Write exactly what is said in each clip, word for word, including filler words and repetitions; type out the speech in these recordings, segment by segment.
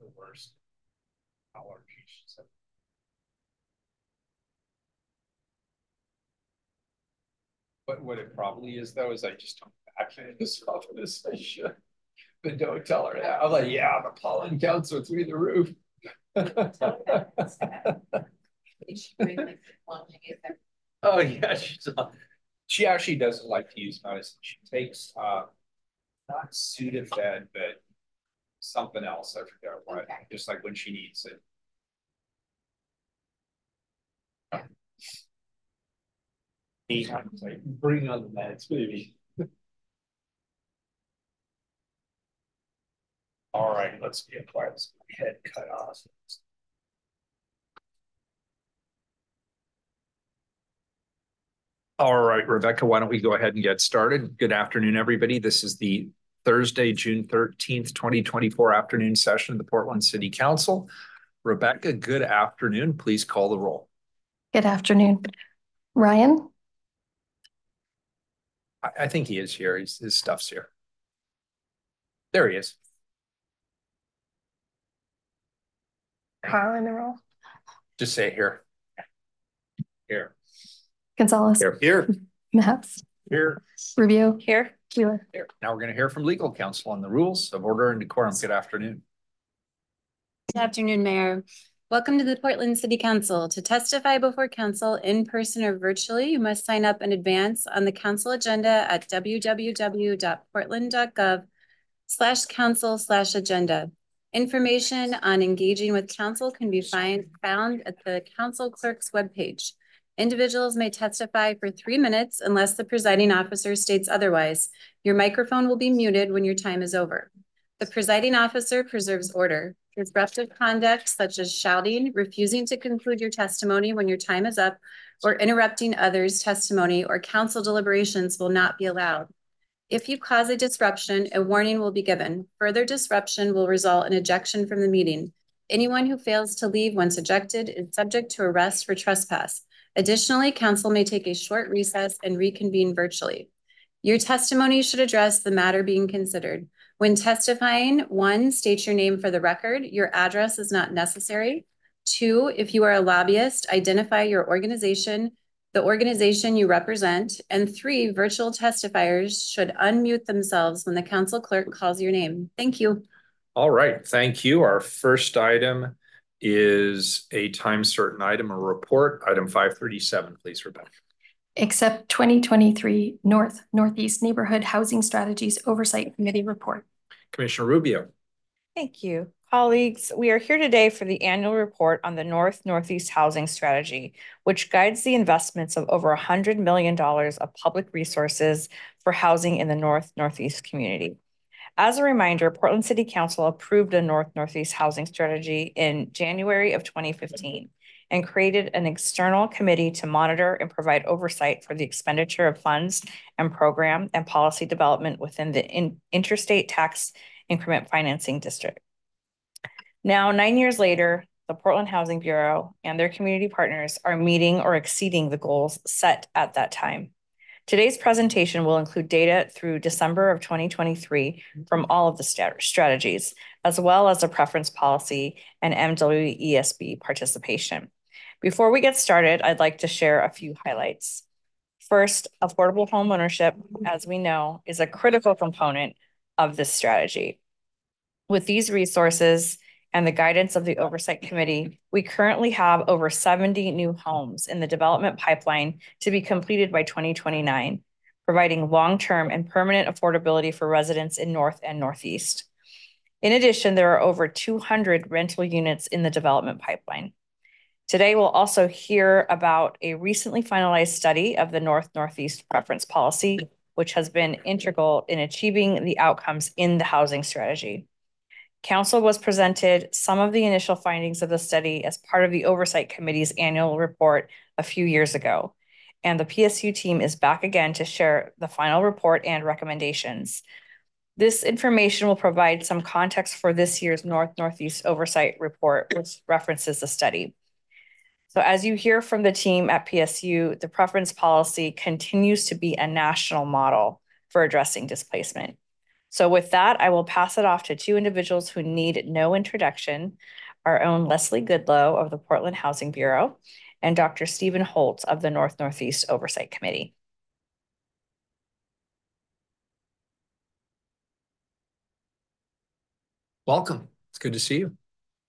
the worst allergies. But what it probably is, though, is I just don't backhanded as often as I should. But don't tell her that. I'm like, yeah, the pollen counts are through the roof. Oh yeah, she's uh, she actually doesn't like to use medicine. She takes uh not Sudafed, but something else. I forget what. Okay. Just like when she needs it. Eight times like bring on the meds, baby. All right, let's get quiet. Let's get my head cut off. All right, Rebecca, why don't we go ahead and get started? Good afternoon, everybody. This is the Thursday, June thirteenth, twenty twenty-four afternoon session of the Portland City Council. Rebecca, good afternoon. Please call the roll. Good afternoon. Ryan? I, I think he is here. He's, his stuff's here. There he is. Carl in the roll. Just say here. Here. Gonzalez. Here. Here. Maps. Here. Rubio. Here. Wheeler. Here. Now we're going to hear from legal counsel on the rules of order and decorum. Good afternoon. Good afternoon, Mayor. Welcome to the Portland City Council. To testify before council in person or virtually, you must sign up in advance on the council agenda at w w w dot portland dot gov slash council slash agenda. Information on engaging with council can be find, found at the council clerk's webpage. Individuals may testify for three minutes unless the presiding officer states otherwise. Your microphone will be muted when your time is over. The presiding officer preserves order. Disruptive conduct such as shouting, refusing to conclude your testimony when your time is up, or interrupting others' testimony or council deliberations will not be allowed. If you cause a disruption, a warning will be given. Further disruption will result in ejection from the meeting. Anyone who fails to leave once ejected is subject to arrest for trespass. Additionally, council may take a short recess and reconvene virtually. Your testimony should address the matter being considered. When testifying, one, state your name for the record. Your address is not necessary. Two, if you are a lobbyist, identify your organization, the organization you represent. And three, virtual testifiers should unmute themselves when the council clerk calls your name. Thank you. All right, thank you. Our first item is a time certain item, a report, item five thirty-seven, please, Rebecca. Accept twenty twenty-three North Northeast Neighborhood Housing Strategies Oversight Committee report. Commissioner Rubio. Thank you. Colleagues, we are here today for the annual report on the North Northeast Housing Strategy, which guides the investments of over one hundred million dollars of public resources for housing in the North Northeast community. As a reminder, Portland City Council approved a North Northeast Housing Strategy in January of twenty fifteen and created an external committee to monitor and provide oversight for the expenditure of funds and program and policy development within the in Interstate Tax Increment Financing District. Now, nine years later, the Portland Housing Bureau and their community partners are meeting or exceeding the goals set at that time. Today's presentation will include data through December of twenty twenty-three from all of the strategies, as well as a preference policy and M W E S B participation. Before we get started, I'd like to share a few highlights. First, affordable home ownership, as we know, is a critical component of this strategy. With these resources and the guidance of the Oversight Committee, we currently have over seventy new homes in the development pipeline to be completed by twenty twenty-nine, providing long-term and permanent affordability for residents in North and Northeast. In addition, there are over two hundred rental units in the development pipeline. Today, we'll also hear about a recently finalized study of the North Northeast Preference Policy, which has been integral in achieving the outcomes in the housing strategy. Council was presented some of the initial findings of the study as part of the Oversight Committee's annual report a few years ago, and the P S U team is back again to share the final report and recommendations. This information will provide some context for this year's North Northeast Oversight Report, which references the study. So as you hear from the team at P S U, the preference policy continues to be a national model for addressing displacement. So with that, I will pass it off to two individuals who need no introduction, our own Leslie Goodlow of the Portland Housing Bureau and Doctor Stephen Holtz of the North Northeast Oversight Committee. Welcome. It's good to see you.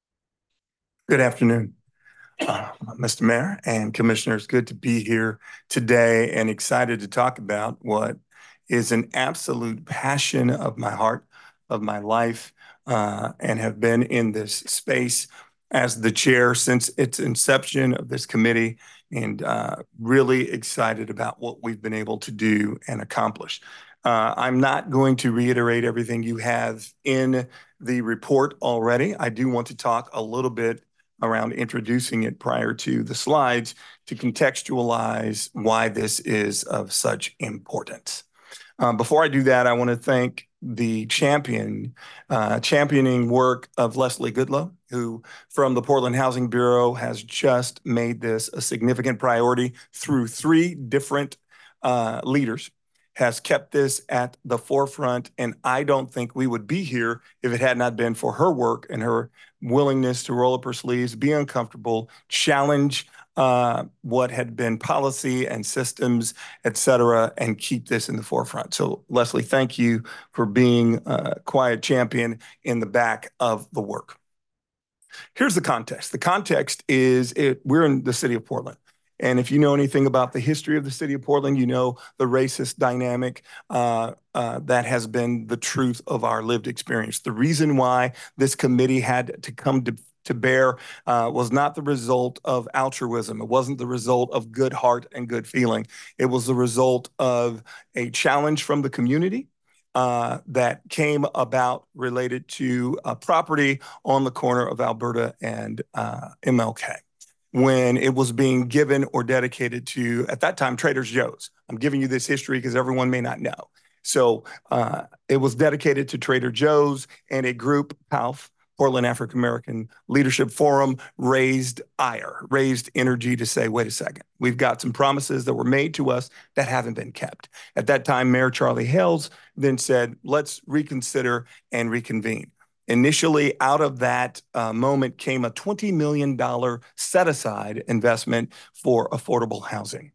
Good afternoon, uh, Mister Mayor and Commissioners. Good to be here today and excited to talk about what is an absolute passion of my heart, of my life, uh, and have been in this space as the chair since its inception of this committee, and uh, really excited about what we've been able to do and accomplish. Uh, I'm not going to reiterate everything you have in the report already. I do want to talk a little bit around introducing it prior to the slides to contextualize why this is of such importance. Um, before I do that, I want to thank the champion, uh, championing work of Leslie Goodlow, who from the Portland Housing Bureau has just made this a significant priority through three different uh, leaders, has kept this at the forefront. And I don't think we would be here if it had not been for her work and her willingness to roll up her sleeves, be uncomfortable, challenge uh, what had been policy and systems, et cetera, and keep this in the forefront. So Leslie, thank you for being a quiet champion in the back of the work. Here's the context. The context is it, we're in the city of Portland. And if you know anything about the history of the city of Portland, you know the racist dynamic uh, uh, that has been the truth of our lived experience. The reason why this committee had to come to, to bear uh, was not the result of altruism. It wasn't the result of good heart and good feeling. It was the result of a challenge from the community Uh, that came about related to a property on the corner of Alberta and uh, M L K, when it was being given or dedicated to, at that time, Trader Joe's. I'm giving you this history because everyone may not know. So uh, it was dedicated to Trader Joe's, and a group, P A L F, Portland African American Leadership Forum, raised ire, raised energy to say, wait a second, we've got some promises that were made to us that haven't been kept. At that time, Mayor Charlie Hales then said, let's reconsider and reconvene. Initially, out of that uh, moment came a twenty million dollars set-aside investment for affordable housing.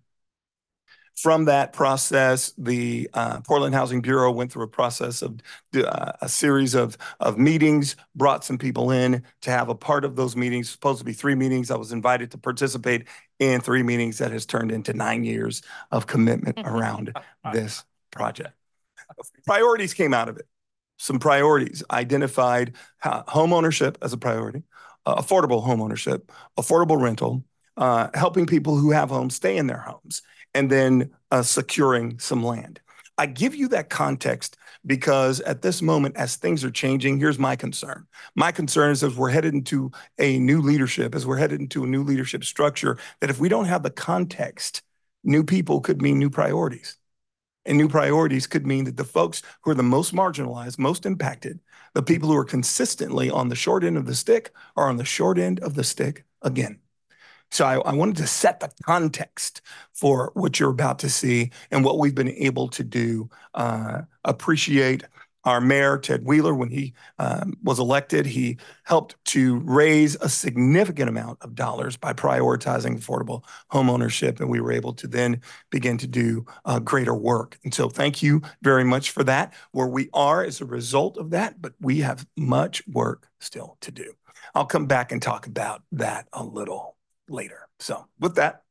From that process, the uh, Portland Housing Bureau went through a process of uh, a series of, of meetings, brought some people in to have a part of those meetings, supposed to be three meetings. I was invited to participate in three meetings that has turned into nine years of commitment around this project. Priorities came out of it. Some priorities identified uh, home ownership as a priority, uh, affordable home ownership, affordable rental, uh, helping people who have homes stay in their homes, and then uh, securing some land. I give you that context because at this moment, as things are changing, here's my concern. My concern is as we're headed into a new leadership, as we're headed into a new leadership structure, that if we don't have the context, new people could mean new priorities. And new priorities could mean that the folks who are the most marginalized, most impacted, the people who are consistently on the short end of the stick are on the short end of the stick again. So I, I wanted to set the context for what you're about to see and what we've been able to do. Uh, appreciate our mayor, Ted Wheeler, when he um, was elected, he helped to raise a significant amount of dollars by prioritizing affordable home ownership, and we were able to then begin to do uh, greater work. And so thank you very much for that. Where we are as a result of that, but we have much work still to do. I'll come back and talk about that a little later. So with that,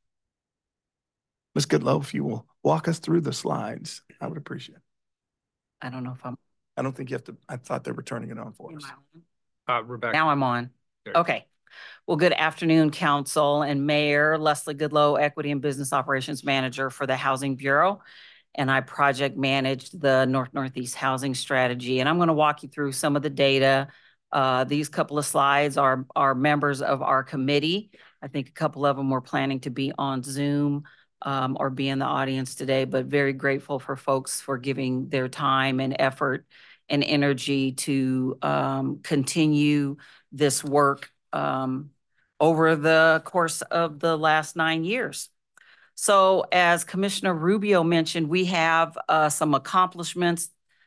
Miz Goodlow, if you will walk us through the slides, I would appreciate it. I don't know if I'm. I don't think you have to. I thought they were turning it on for us. Uh, Rebecca. Now I'm on. There. Okay. Well, good afternoon, Council and Mayor. Leslie Goodlow, Equity and Business Operations Manager for the Housing Bureau. And I project managed the North Northeast Housing Strategy. And I'm going to walk you through some of the data. Uh, these couple of slides are, are members of our committee. I think a couple of them were planning to be on Zoom um, or be in the audience today, but very grateful for folks for giving their time and effort and energy to um, continue this work um, over the course of the last nine years. So as Commissioner Rubio mentioned, we have uh, some accomplishments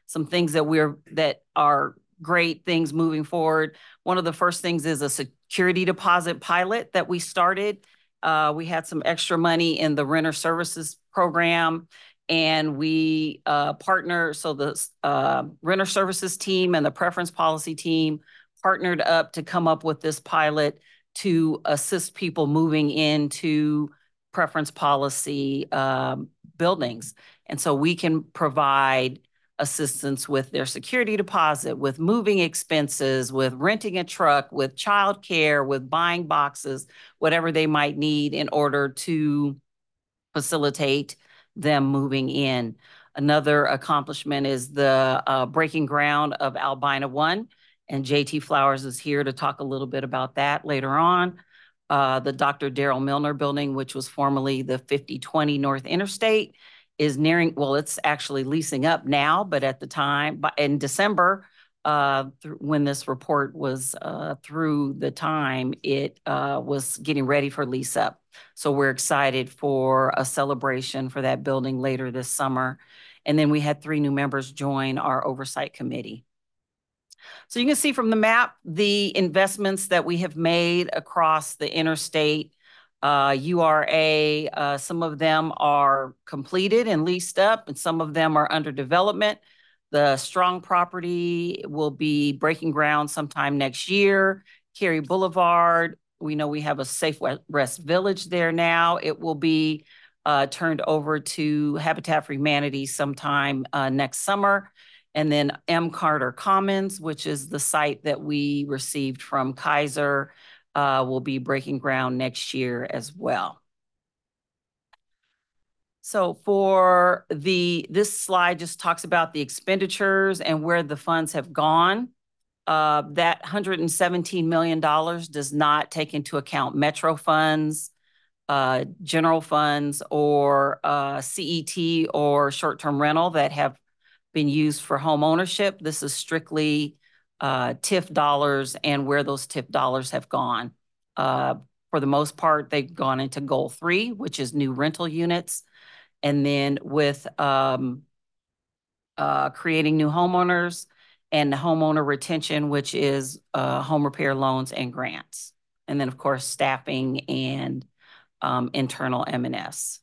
some things that we're, that are great things moving forward. One of the first things is a security deposit pilot that we started. Uh, we had some extra money in the renter services program, and we uh, partner, so the uh, renter services team and the preference policy team partnered up to come up with this pilot to assist people moving into preference policy um, buildings. And so we can provide assistance with their security deposit, with moving expenses, with renting a truck, with childcare, with buying boxes, whatever they might need in order to facilitate them moving in. Another accomplishment is the uh, breaking ground of Albina One, and J T Flowers is here to talk a little bit about that later on. Uh, the Doctor Daryl Milner building, which was formerly the fifty twenty North Interstate, is nearing, well, it's actually leasing up now, but at the time, in December, uh, when this report was uh, through the time, it uh, was getting ready for lease up. So we're excited for a celebration for that building later this summer. And then we had three new members join our oversight committee. So you can see from the map, the investments that we have made across the interstate uh, U R A, uh, some of them are completed and leased up, and some of them are under development. The Strong property will be breaking ground sometime next year. Cary Boulevard, we know we have a Safe Rest Village there now. It will be uh, turned over to Habitat for Humanity sometime uh, next summer. And then M. Carter Commons, which is the site that we received from Kaiser, uh, will be breaking ground next year as well. So for the, this slide just talks about the expenditures and where the funds have gone. Uh, that one hundred seventeen million dollars does not take into account Metro funds, uh, general funds, or uh, C E T or short-term rental that have been used for home ownership. This is strictly uh, T I F dollars and where those T I F dollars have gone. Uh, for the most part, they've gone into goal three, which is new rental units. And then with um, uh, creating new homeowners and the homeowner retention, which is uh, home repair loans and grants. And then of course, staffing and um, internal M and S.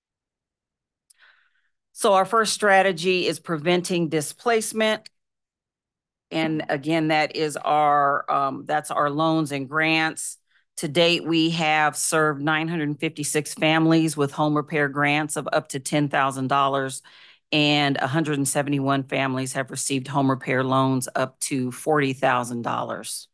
So our first strategy is preventing displacement. And again, that is our, um, that's our loans and grants. To date, we have served nine hundred fifty-six families with home repair grants of up to ten thousand dollars, and one hundred seventy-one families have received home repair loans up to forty thousand dollars.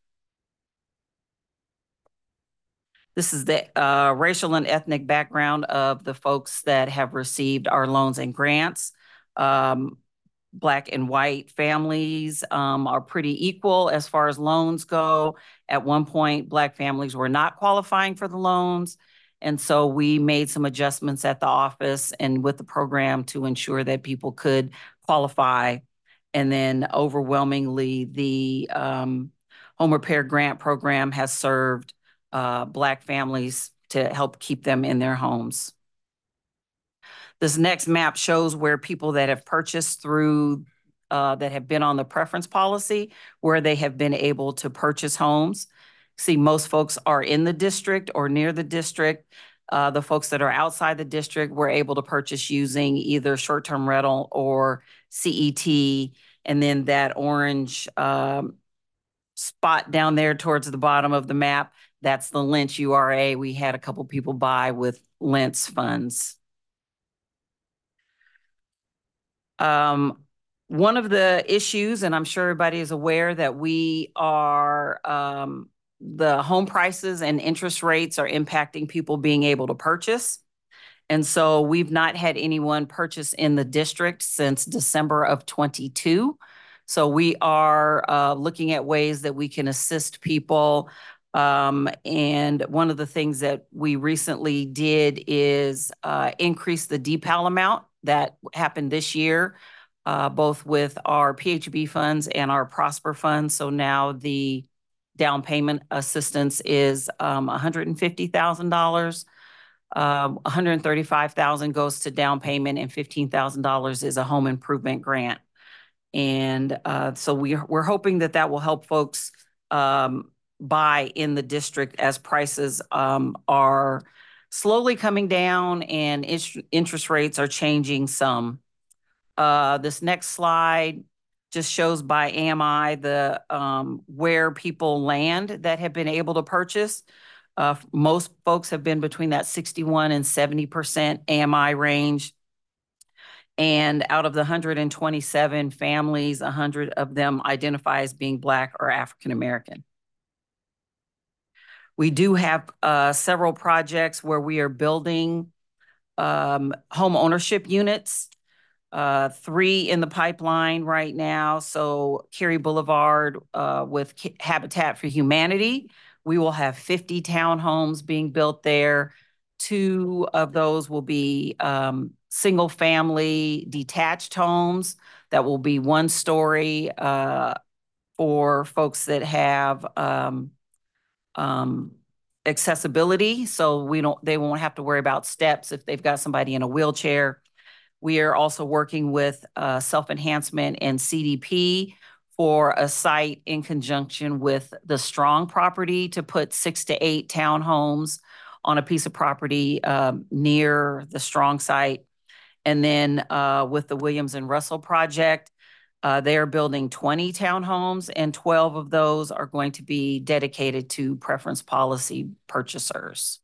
This is the uh, racial and ethnic background of the folks that have received our loans and grants. Um, Black and white families um, are pretty equal as far as loans go. At one point, Black families were not qualifying for the loans. And so we made some adjustments at the office and with the program to ensure that people could qualify. And then overwhelmingly, the um, home repair grant program has served uh, Black families to help keep them in their homes. This next map shows where people that have purchased through, uh, that have been on the preference policy, where they have been able to purchase homes. See, most folks are in the district or near the district. Uh, the folks that are outside the district were able to purchase using either short-term rental or C E T. And then that orange um, spot down there towards the bottom of the map, that's the Lynch U R A. We had a couple people buy with Lynch funds. Um, one of the issues, and I'm sure everybody is aware that we are, um, the home prices and interest rates are impacting people being able to purchase. And so we've not had anyone purchase in the district since December of twenty-two. So we are uh, looking at ways that we can assist people. Um, and one of the things that we recently did is uh, increase the D PAL amount that happened this year, uh, both with our P H B funds and our Prosper funds. So now the down payment assistance is um, one hundred fifty thousand dollars. Uh, one hundred thirty-five thousand dollars goes to down payment and fifteen thousand dollars is a home improvement grant. And uh, so we, we're hoping that that will help folks um, buy in the district as prices um, are slowly coming down and interest rates are changing some. Uh, this next slide just shows by A M I the um, where people land that have been able to purchase. Uh, most folks have been between that sixty-one and seventy percent A M I range. And out of the one hundred twenty-seven families, one hundred of them identify as being Black or African American. We do have uh, several projects where we are building um, home ownership units, uh, three in the pipeline right now. So Cary Boulevard uh, with Habitat for Humanity, we will have fifty townhomes being built there. Two of those will be um, single family detached homes that will be one story uh, for folks that have um, um, accessibility. So we don't, they won't have to worry about steps if they've got somebody in a wheelchair. We are also working with uh, Self-Enhancement and C D P for a site in conjunction with the Strong property to put six to eight townhomes on a piece of property um, near the Strong site. And then uh, with the Williams and Russell project, uh, they are building twenty townhomes, and twelve of those are going to be dedicated to preference policy purchasers.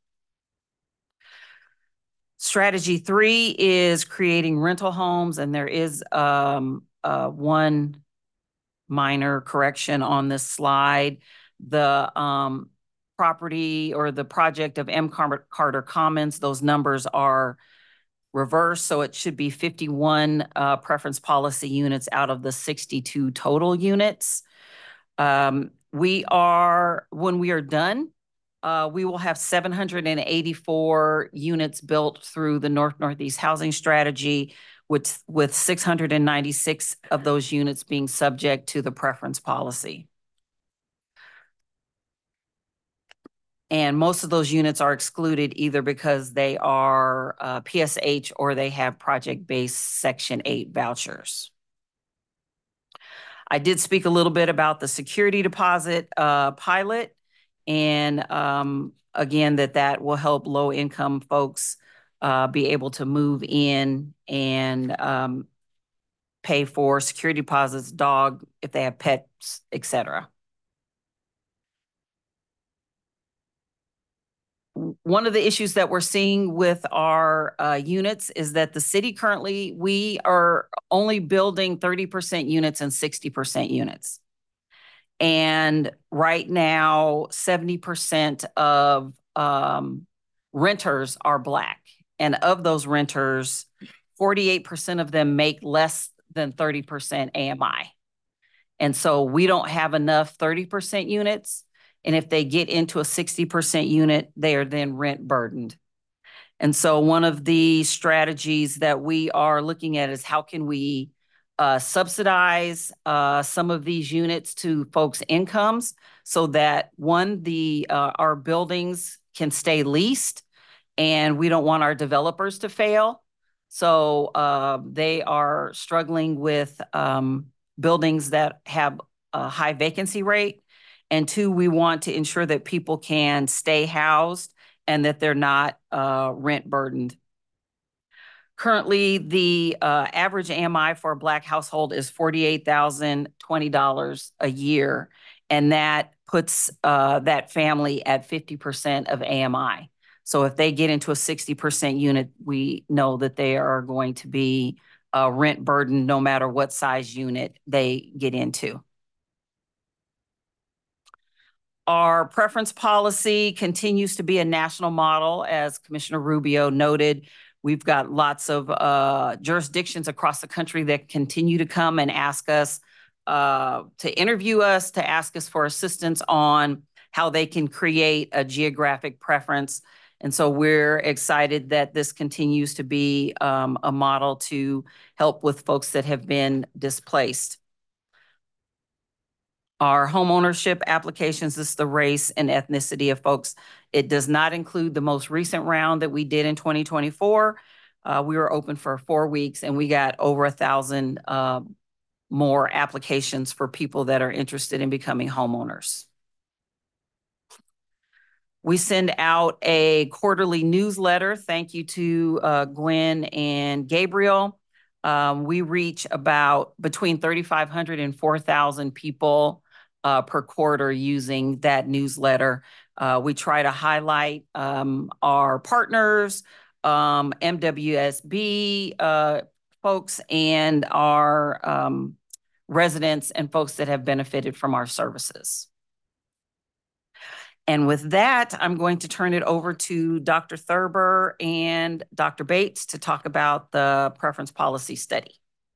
Strategy three is creating rental homes, and there is um, uh, one minor correction on this slide. The um, property or the project of M. Carter Commons, those numbers are reversed, so it should be fifty-one uh, preference policy units out of the sixty-two total units. Um, we are, when we are done, Uh, we will have seven hundred eighty-four units built through the North Northeast Housing Strategy, with, with six hundred ninety-six of those units being subject to the preference policy. And most of those units are excluded either because they are uh, P S H or they have project-based Section eight vouchers. I did speak a little bit about the security deposit uh, pilot. And um, again, that that will help low-income folks uh, be able to move in and um, pay for security deposits, dog, if they have pets, et cetera. One of the issues that we're seeing with our uh, units is that the city currently, we are only building thirty percent units and sixty percent units. And right now, seventy percent of um, renters are Black. And of those renters, forty-eight percent of them make less than thirty percent A M I. And so we don't have enough thirty percent units. And if they get into a sixty percent unit, they are then rent burdened. And so one of the strategies that we are looking at is how can we Uh, subsidize uh, some of these units to folks' incomes so that, one, the uh, our buildings can stay leased, and we don't want our developers to fail. So uh, they are struggling with um, buildings that have a high vacancy rate. And two, we want to ensure that people can stay housed and that they're not uh, rent burdened. Currently, the uh, average A M I for a Black household is forty-eight thousand twenty dollars a year, and that puts uh, that family at fifty percent of A M I. So if they get into a sixty percent unit, we know that they are going to be uh, rent burdened no matter what size unit they get into. Our preference policy continues to be a national model, as Commissioner Rubio noted. We've got lots of uh, jurisdictions across the country that continue to come and ask us uh, to interview us, to ask us for assistance on how they can create a geographic preference. And so we're excited that this continues to be um, a model to help with folks that have been displaced. Our homeownership applications, this is the race and ethnicity of folks. It does not include the most recent round that we did in twenty twenty-four. Uh, we were open for four weeks and we got over a thousand uh, more applications for people that are interested in becoming homeowners. We send out a quarterly newsletter. Thank you to uh, Gwen and Gabriel. Um, we reach about between thirty-five hundred and four thousand people uh, per quarter using that newsletter. Uh, we try to highlight um, our partners, um, M W S B uh, folks, and our um, residents and folks that have benefited from our services. And with that, I'm going to turn it over to Doctor Thurber and Doctor Bates to talk about the preference policy study.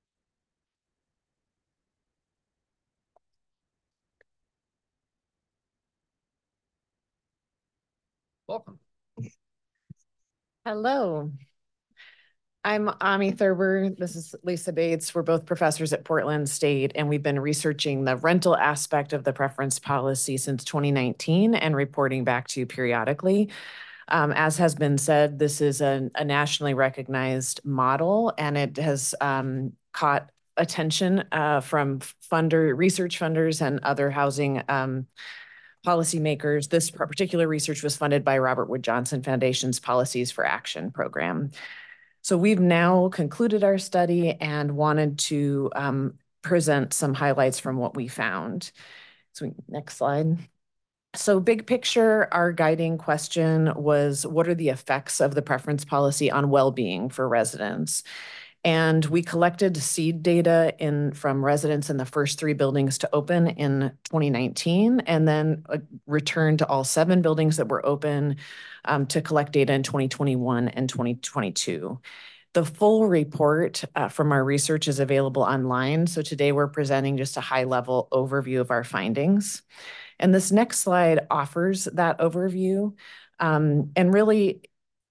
Welcome. Hello. I'm Ami Thurber. This is Lisa Bates. We're both professors at Portland State, and we've been researching the rental aspect of the preference policy since twenty nineteen and reporting back to you periodically. Um, as has been said, this is a, a nationally recognized model, and it has um, caught attention uh, from funder, research funders and other housing um, policymakers. This particular research was funded by Robert Wood Johnson Foundation's Policies for Action program. So we've now concluded our study and wanted to um, present some highlights from what we found. So next slide. So big picture, our guiding question was, what are the effects of the preference policy on well-being for residents? And we collected seed data in from residents in the first three buildings to open in twenty nineteen, and then uh, returned to all seven buildings that were open um, to collect data in twenty twenty-one and twenty twenty-two. The full report uh, from our research is available online. So today we're presenting just a high-level overview of our findings. And this next slide offers that overview. Um, and really,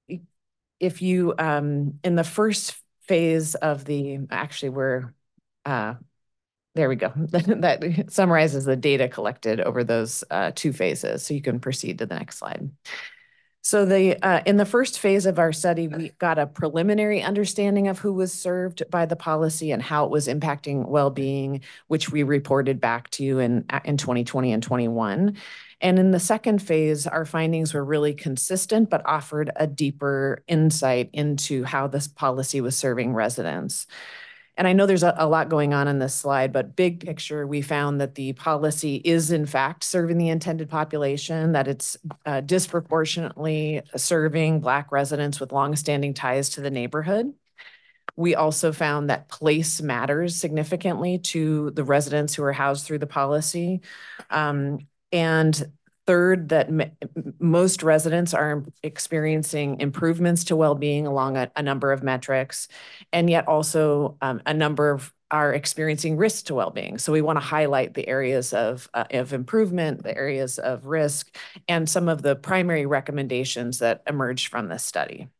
if you, um, in the first phase of the, actually we're, uh, there we go. That summarizes the data collected over those uh, two phases. So you can proceed to the next slide. So the uh, in the first phase of our study, we got a preliminary understanding of who was served by the policy and how it was impacting well-being, which we reported back to you in, in twenty twenty and twenty-one. And in the second phase, our findings were really consistent, but offered a deeper insight into how this policy was serving residents. And I know there's a, a lot going on in this slide, but big picture, we found that the policy is in fact serving the intended population, that it's uh, disproportionately serving Black residents with longstanding ties to the neighborhood. We also found that place matters significantly to the residents who are housed through the policy. Um, and third, that most residents are experiencing improvements to well-being along a, a number of metrics, and yet also um, a number of are experiencing risks to well-being. So we want to highlight the areas of, uh, of improvement, the areas of risk, and some of the primary recommendations that emerged from this study.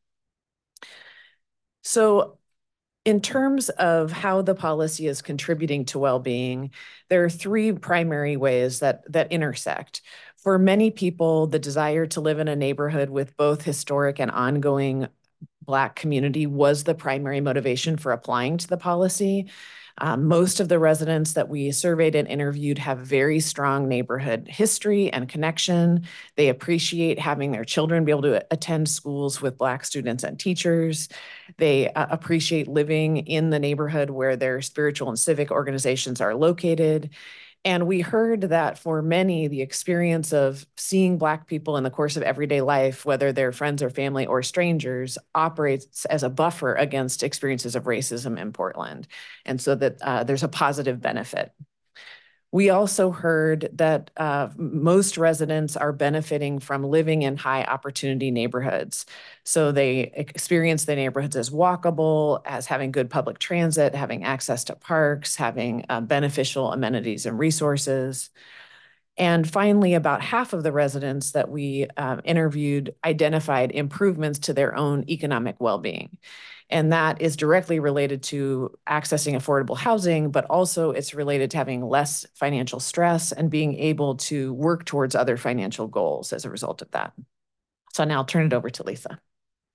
So in terms of how the policy is contributing to well-being, there are three primary ways that, that intersect. For many people, the desire to live in a neighborhood with both historic and ongoing Black community was the primary motivation for applying to the policy. Um, most of the residents that we surveyed and interviewed have very strong neighborhood history and connection. They appreciate having their children be able to attend schools with Black students and teachers. They uh, appreciate living in the neighborhood where their spiritual and civic organizations are located. And we heard that for many, the experience of seeing Black people in the course of everyday life, whether they're friends or family or strangers, operates as a buffer against experiences of racism in Portland. And so that uh, there's a positive benefit. We also heard that uh, most residents are benefiting from living in high opportunity neighborhoods. So they experience the neighborhoods as walkable, as having good public transit, having access to parks, having uh, beneficial amenities and resources. And finally, about half of the residents that we uh, interviewed identified improvements to their own economic well-being. And that is directly related to accessing affordable housing, but also it's related to having less financial stress and being able to work towards other financial goals as a result of that. So now I'll turn it over to Lisa.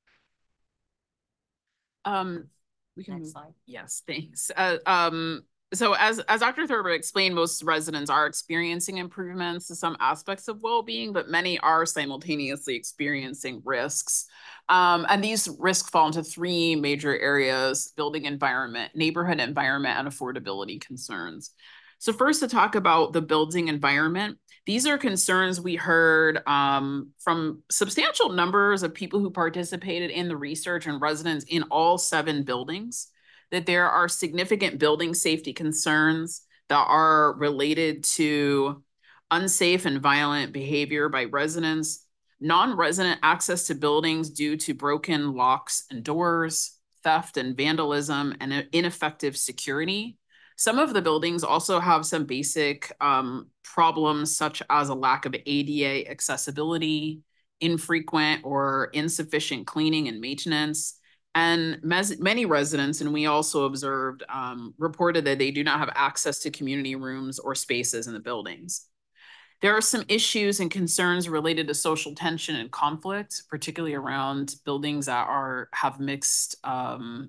Um, we can Next move. slide. Yes, thanks. Uh, um, So as, as Doctor Thurber explained, most residents are experiencing improvements to some aspects of well-being, but many are simultaneously experiencing risks. Um, and these risks fall into three major areas: building environment, neighborhood environment, and affordability concerns. So first, to talk about the building environment, these are concerns we heard um, from substantial numbers of people who participated in the research and residents in all seven buildings, that there are significant building safety concerns that are related to unsafe and violent behavior by residents, non-resident access to buildings due to broken locks and doors, theft and vandalism, and ineffective security. Some of the buildings also have some basic um, problems, such as a lack of A D A accessibility, infrequent or insufficient cleaning and maintenance. And many residents, and we also observed, um, reported that they do not have access to community rooms or spaces in the buildings. There are some issues and concerns related to social tension and conflict, particularly around buildings that are have mixed um,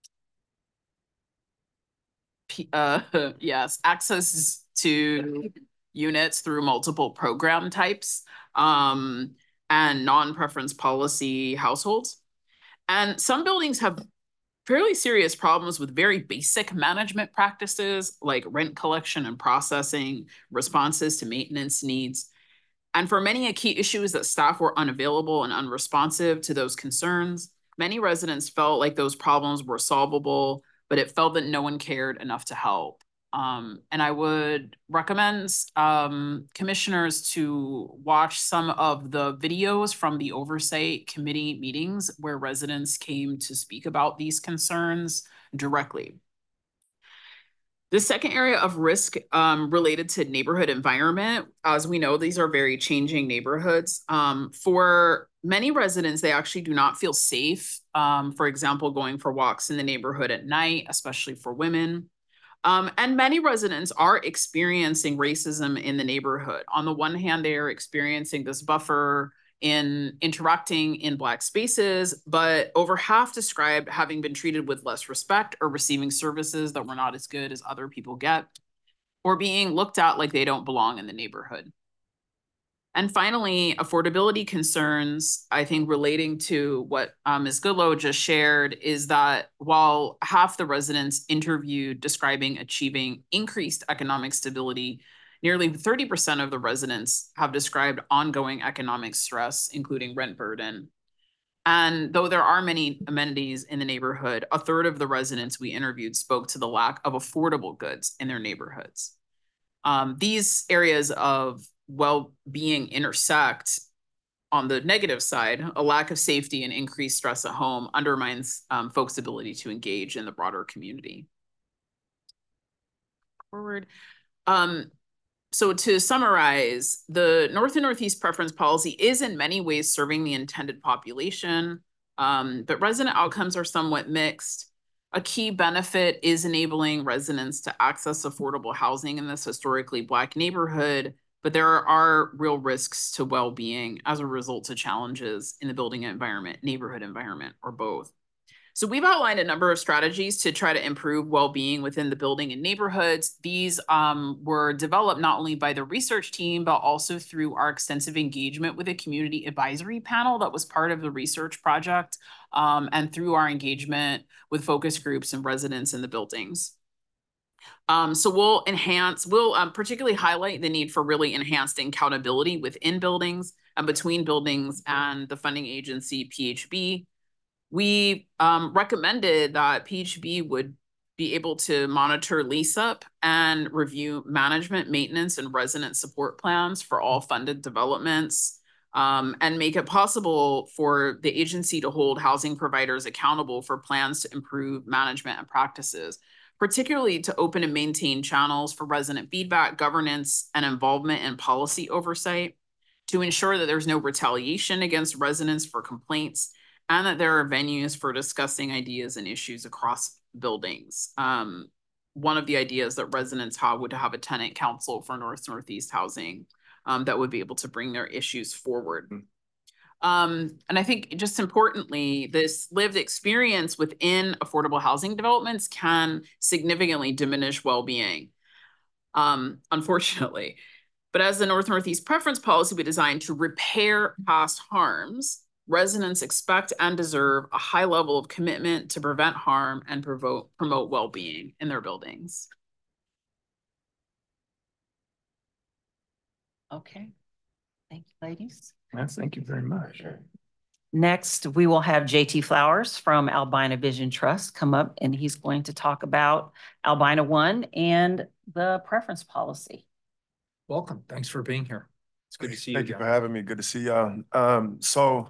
Uh, yes, access to units through multiple program types um, and non-preference policy households. And some buildings have fairly serious problems with very basic management practices like rent collection and processing, responses to maintenance needs. And for many, a key issue is that staff were unavailable and unresponsive to those concerns. Many residents felt like those problems were solvable, but it felt that no one cared enough to help. Um, and I would recommend um, commissioners to watch some of the videos from the oversight committee meetings where residents came to speak about these concerns directly. The second area of risk um, related to neighborhood environment, as we know, these are very changing neighborhoods. Um, for many residents, they actually do not feel safe. Um, for example, going for walks in the neighborhood at night, especially for women. Um, and many residents are experiencing racism in the neighborhood. On the one hand, they are experiencing this buffer in interacting in Black spaces, but over half described having been treated with less respect or receiving services that were not as good as other people get, or being looked at like they don't belong in the neighborhood. And finally, affordability concerns, I think relating to what um, Miz Goodloe just shared, is that while half the residents interviewed describing achieving increased economic stability, nearly thirty percent of the residents have described ongoing economic stress, including rent burden. And though there are many amenities in the neighborhood, a third of the residents we interviewed spoke to the lack of affordable goods in their neighborhoods. Um, these areas of well-being intersect. On the negative side, a lack of safety and increased stress at home undermines um, folks' ability to engage in the broader community. Forward. Um, so to summarize, the North and Northeast preference policy is in many ways serving the intended population, um, but resident outcomes are somewhat mixed. A key benefit is enabling residents to access affordable housing in this historically Black neighborhood, but there are real risks to well-being as a result of challenges in the building environment, neighborhood environment, or both. So we've outlined a number of strategies to try to improve well-being within the building and neighborhoods. These um, were developed not only by the research team, but also through our extensive engagement with a community advisory panel that was part of the research project, um, and through our engagement with focus groups and residents in the buildings. Um, so we'll enhance, we'll um, particularly highlight the need for really enhanced accountability within buildings and between buildings and the funding agency P H B. We um, recommended that P H B would be able to monitor lease up and review management, maintenance, and resident support plans for all funded developments, um, and make it possible for the agency to hold housing providers accountable for plans to improve management and practices, particularly to open and maintain channels for resident feedback, governance, and involvement in policy oversight, to ensure that there's no retaliation against residents for complaints, and that there are venues for discussing ideas and issues across buildings. Um, one of the ideas that residents have would have a tenant council for North Northeast housing um, that would be able to bring their issues forward. Um, and I think just importantly, this lived experience within affordable housing developments can significantly diminish well-being, um, unfortunately. But as the North Northeast preference policy be designed to repair past harms, residents expect and deserve a high level of commitment to prevent harm and promote, promote well-being in their buildings. Okay. Thank you, ladies. Yes, thank you very much. Next, we will have J T Flowers from Albina Vision Trust come up, and he's going to talk about Albina One and the preference policy. Welcome. Thanks for being here. It's good to see you. Thank you for having me. Good to see y'all. Um, so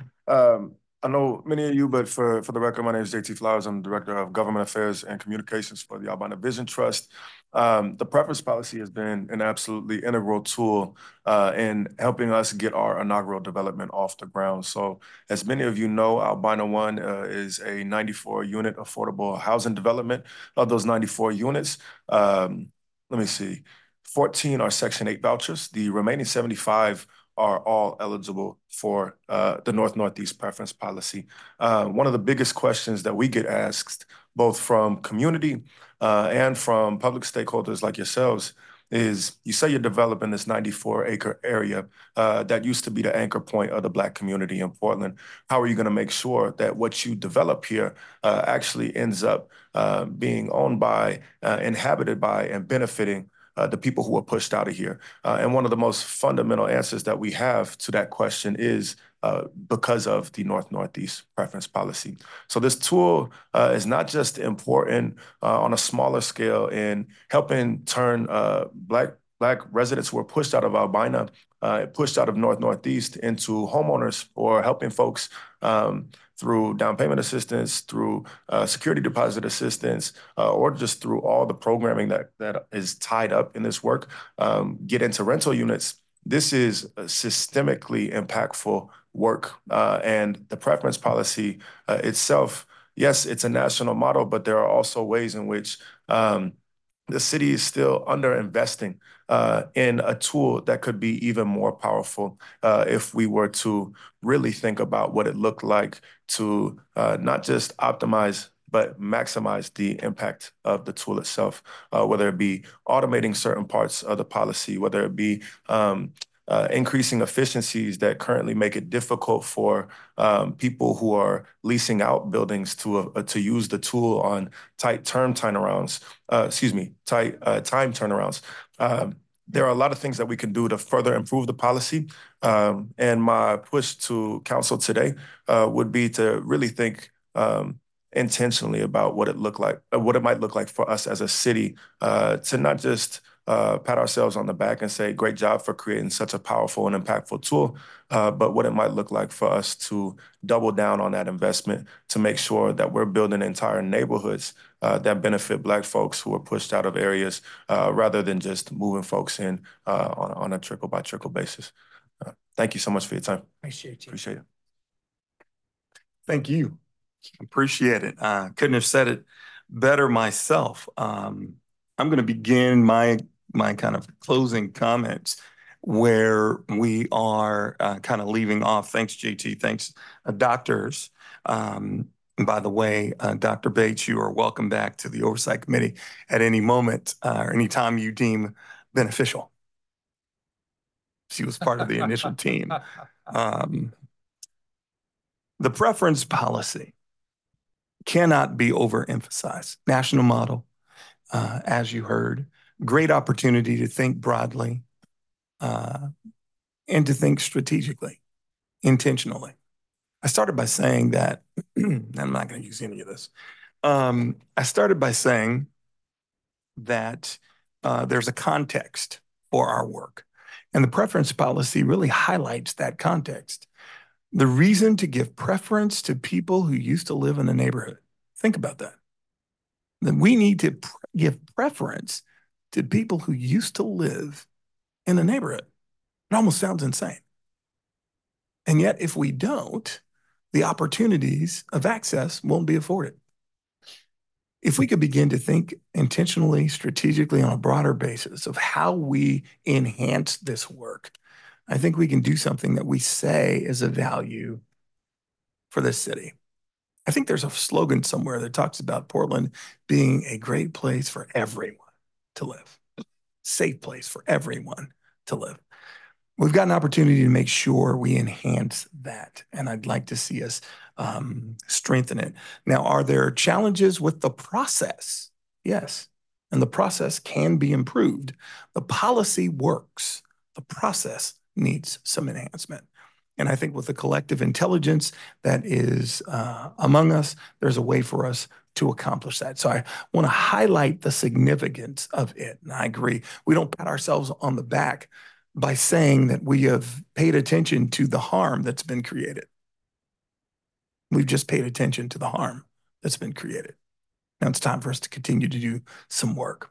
um, I know many of you, but for, for the record, my name is J T Flowers. I'm Director of Government Affairs and Communications for the Albina Vision Trust. Um, the preference policy has been an absolutely integral tool uh, in helping us get our inaugural development off the ground. So as many of you know, Albina One uh, is a ninety-four unit affordable housing development. Of those ninety-four units, um, let me see, fourteen are Section eight vouchers. The remaining seventy-five are all eligible for uh, the North Northeast preference policy. Uh, one of the biggest questions that we get asked, both from community uh, and from public stakeholders like yourselves, is you say you're developing this ninety-four acre area uh, that used to be the anchor point of the Black community in Portland. How are you going to make sure that what you develop here uh, actually ends up uh, being owned by, uh, inhabited by, and benefiting Uh, the people who are pushed out of here? Uh, and one of the most fundamental answers that we have to that question is uh, because of the North Northeast preference policy. So this tool uh, is not just important uh, on a smaller scale in helping turn uh, Black Black residents who are pushed out of Albina, uh, pushed out of North Northeast into homeowners, or helping folks um, through down payment assistance, through uh, security deposit assistance, uh, or just through all the programming that, that is tied up in this work, um, get into rental units. This is a systemically impactful work. Uh, and the preference policy uh, itself, yes, it's a national model, but there are also ways in which um, the city is still underinvesting uh, in a tool that could be even more powerful uh, if we were to really think about what it looked like to uh, not just optimize, but maximize the impact of the tool itself, uh, whether it be automating certain parts of the policy, whether it be um, Uh, increasing efficiencies that currently make it difficult for um, people who are leasing out buildings to uh, to use the tool on tight term turnarounds. Uh, excuse me, tight uh, time turnarounds. Um, there are a lot of things that we can do to further improve the policy. Um, and my push to council today uh, would be to really think um, intentionally about what it look like, uh, what it might look like for us as a city uh, to not just Uh, pat ourselves on the back and say, great job for creating such a powerful and impactful tool, uh, but what it might look like for us to double down on that investment to make sure that we're building entire neighborhoods uh, that benefit Black folks who are pushed out of areas uh, rather than just moving folks in uh, on, on a trickle by trickle basis. Uh, thank you so much for your time. Appreciate you. Appreciate it. Thank you. Appreciate it. I uh, couldn't have said it better myself. Um, I'm going to begin my my kind of closing comments where we are uh, kind of leaving off. Thanks, J T. Thanks, uh, doctors. Um, and by the way, uh, Doctor Bates, you are welcome back to the Oversight Committee at any moment uh, or any time you deem beneficial. She was part of the initial team. Um, the preference policy cannot be overemphasized. National model, uh, as you heard, great opportunity to think broadly uh, and to think strategically, intentionally. I started by saying that, I'm not going to use any of this. Um, I started by saying that uh, there's a context for our work. And the preference policy really highlights that context. The reason to give preference to people who used to live in the neighborhood. Think about that. That we need to pr give preference to people who used to live in the neighborhood. It almost sounds insane. And yet, if we don't, the opportunities of access won't be afforded. If we could begin to think intentionally, strategically on a broader basis of how we enhance this work, I think we can do something that we say is a value for this city. I think there's a slogan somewhere that talks about Portland being a great place for everyone to live, safe place for everyone to live. We've got an opportunity to make sure we enhance that, and I'd like to see us um, strengthen it. Now, are there challenges with the process? Yes, and the process can be improved. The policy works. The process needs some enhancement. And I think with the collective intelligence that is uh, among us, there's a way for us to accomplish that. So I want to highlight the significance of it. And I agree, we don't pat ourselves on the back by saying that we have paid attention to the harm that's been created. We've just paid attention to the harm that's been created. Now it's time for us to continue to do some work.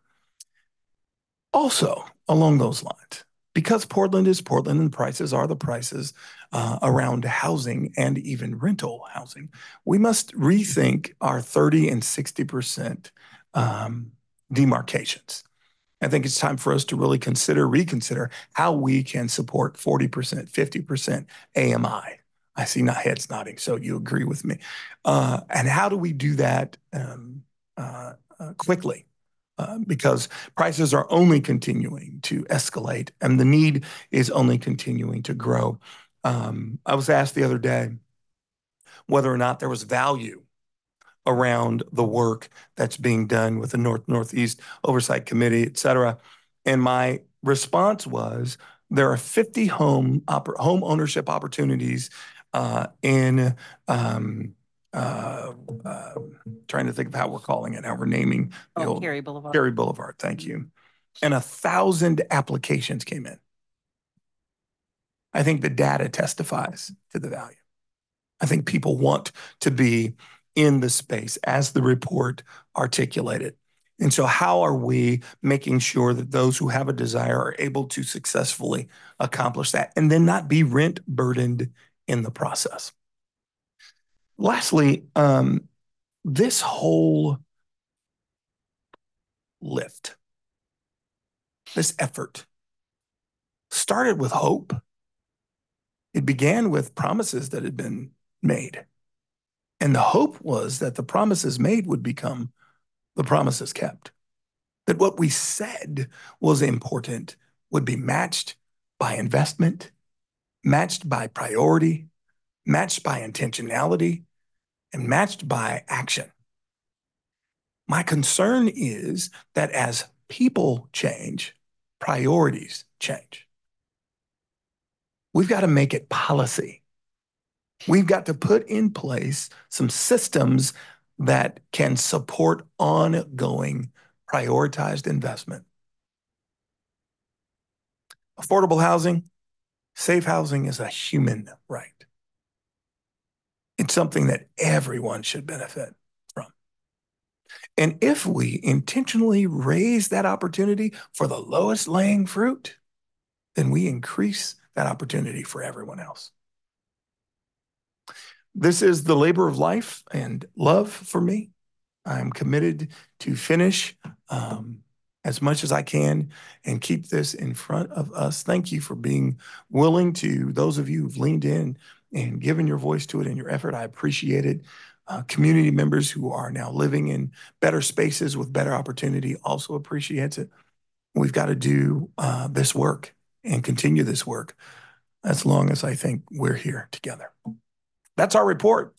Also, along those lines, because Portland is Portland and prices are the prices uh, around housing and even rental housing, we must rethink our thirty and sixty percent um, demarcations. I think it's time for us to really consider, reconsider how we can support forty percent, fifty percent A M I. I see not heads nodding, so you agree with me. Uh, and how do we do that um, uh, uh, quickly? Uh, because prices are only continuing to escalate and the need is only continuing to grow. Um, I was asked the other day whether or not there was value around the work that's being done with the North Northeast Oversight Committee, et cetera. And my response was, there are fifty home, home ownership opportunities uh, in um, Uh, uh, trying to think of how we're calling it, how we're naming the Oh, old Cary Boulevard. Cary Boulevard. Thank you. And a thousand applications came in. I think the data testifies to the value. I think people want to be in the space as the report articulated. And so how are we making sure that those who have a desire are able to successfully accomplish that and then not be rent burdened in the process? Lastly, um, this whole lift, this effort started with hope. It began with promises that had been made. And the hope was that the promises made would become the promises kept. That what we said was important would be matched by investment, matched by priority, matched by intentionality, and matched by action. My concern is that as people change, priorities change. We've got to make it policy. We've got to put in place some systems that can support ongoing prioritized investment. Affordable housing, safe housing is a human right. It's something that everyone should benefit from. And if we intentionally raise that opportunity for the lowest laying fruit, then we increase that opportunity for everyone else. This is the labor of life and love for me. I'm committed to finish um, as much as I can and keep this in front of us. Thank you for being willing to, those of you who've leaned in and given your voice to it in your effort. I appreciate it. Uh, community members who are now living in better spaces with better opportunity also appreciates it. We've got to do uh, this work and continue this work as long as I think we're here together. That's our report.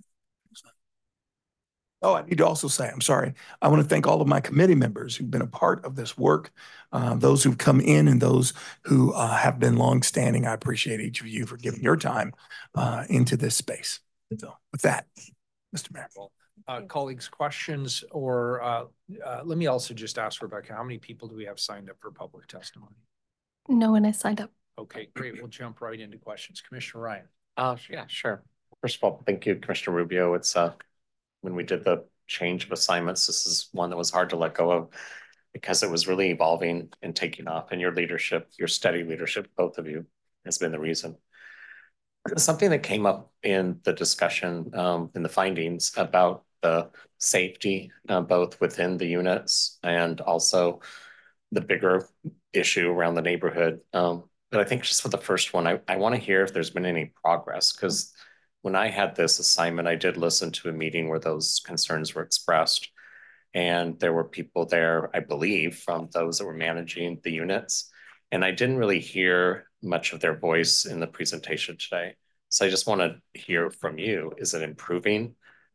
Oh, I need to also say, I'm sorry. I want to thank all of my committee members who've been a part of this work, uh, those who've come in and those who uh, have been longstanding. I appreciate each of you for giving your time uh, into this space. So with that, Mister Mayor. Uh, colleagues, questions, or uh, uh, let me also just ask Rebecca, how many people do we have signed up for public testimony? No one has signed up. Okay, great. We'll jump right into questions. Commissioner Ryan. Uh, yeah, sure. First of all, thank you, Commissioner Rubio. It's uh, when we did the change of assignments, this is one that was hard to let go of because it was really evolving and taking off, and your leadership, your steady leadership, both of you, has been the reason. Something that came up in the discussion, um, in the findings about the safety, uh, both within the units and also the bigger issue around the neighborhood. Um, but I think just for the first one, I, I want to hear if there's been any progress, because when I had this assignment, I did listen to a meeting where those concerns were expressed. And there were people there, I believe, from those that were managing the units. And I didn't really hear much of their voice in the presentation today. So I just want to hear from you. Is it improving?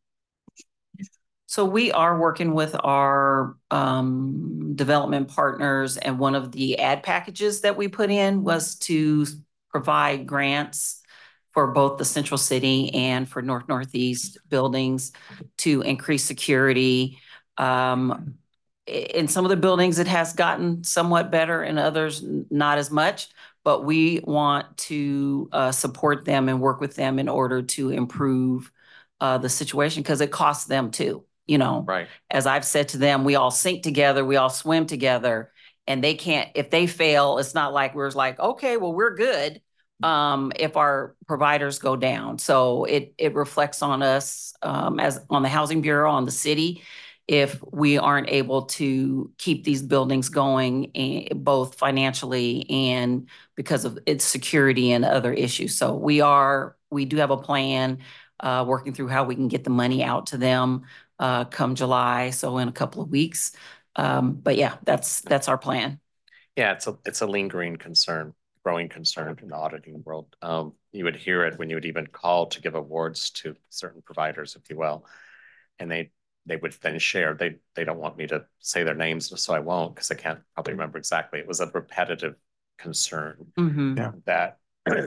So we are working with our um, development partners, and one of the ad packages that we put in was to provide grants for both the Central City and for North Northeast buildings to increase security. Um, in some of the buildings, it has gotten somewhat better, and others not as much, but we want to uh, support them and work with them in order to improve uh, the situation, because it costs them too. You know, right. As I've said to them, we all sink together, we all swim together, and they can't, if they fail, it's not like we're like, okay, well, we're good um, if our providers go down. So it it reflects on us um, as on the Housing Bureau, on the city, if we aren't able to keep these buildings going, and both financially and because of its security and other issues. So we are, we do have a plan uh, working through how we can get the money out to them uh, come July, so in a couple of weeks. Um, but yeah, that's that's our plan. Yeah, it's a it's a lingering concern, growing concern in the auditing world. Um, you would hear it when you would even call to give awards to certain providers, if you will, and they they would then share. They they don't want me to say their names, so I won't, because I can't probably remember exactly. It was a repetitive concern Mm-hmm. yeah. that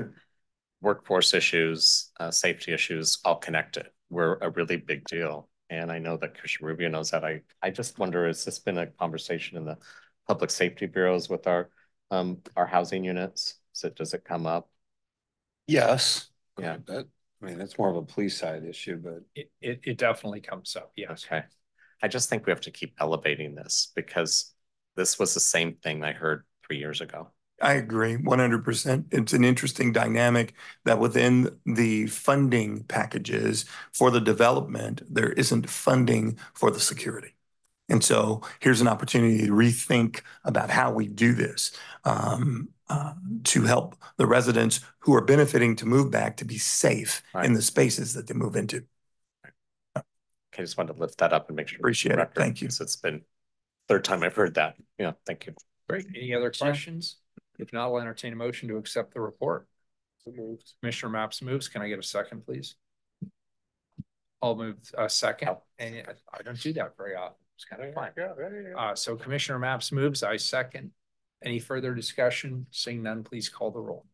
workforce issues, uh, safety issues, all connected, were a really big deal. And I know that Commissioner Rubio knows that. I, I just wonder, has this been a conversation in the public safety bureaus with our um our housing units? So does it come up? Yes. Yeah. That, I mean, that's more of a police side issue, but It, it, it definitely comes up, yes. Okay. I just think we have to keep elevating this, because this was the same thing I heard three years ago. I agree one hundred percent. It's an interesting dynamic that within the funding packages for the development, there isn't funding for the security. And so here's an opportunity to rethink about how we do this um, uh, to help the residents who are benefiting to move back to be safe right. in the spaces that they move into. Okay, I just wanted to lift that up and make sure. Appreciate it. Thank you. It's been third time I've heard that. Yeah, thank you. Great. Any other questions? If not, I'll entertain a motion to accept the report. So moved. Commissioner Maps moves. Can I get a second, please? I'll move a second. And I don't do that very often. It's kind of fun. Uh, so Commissioner Maps moves. I second. Any further discussion? Seeing none, please call the roll.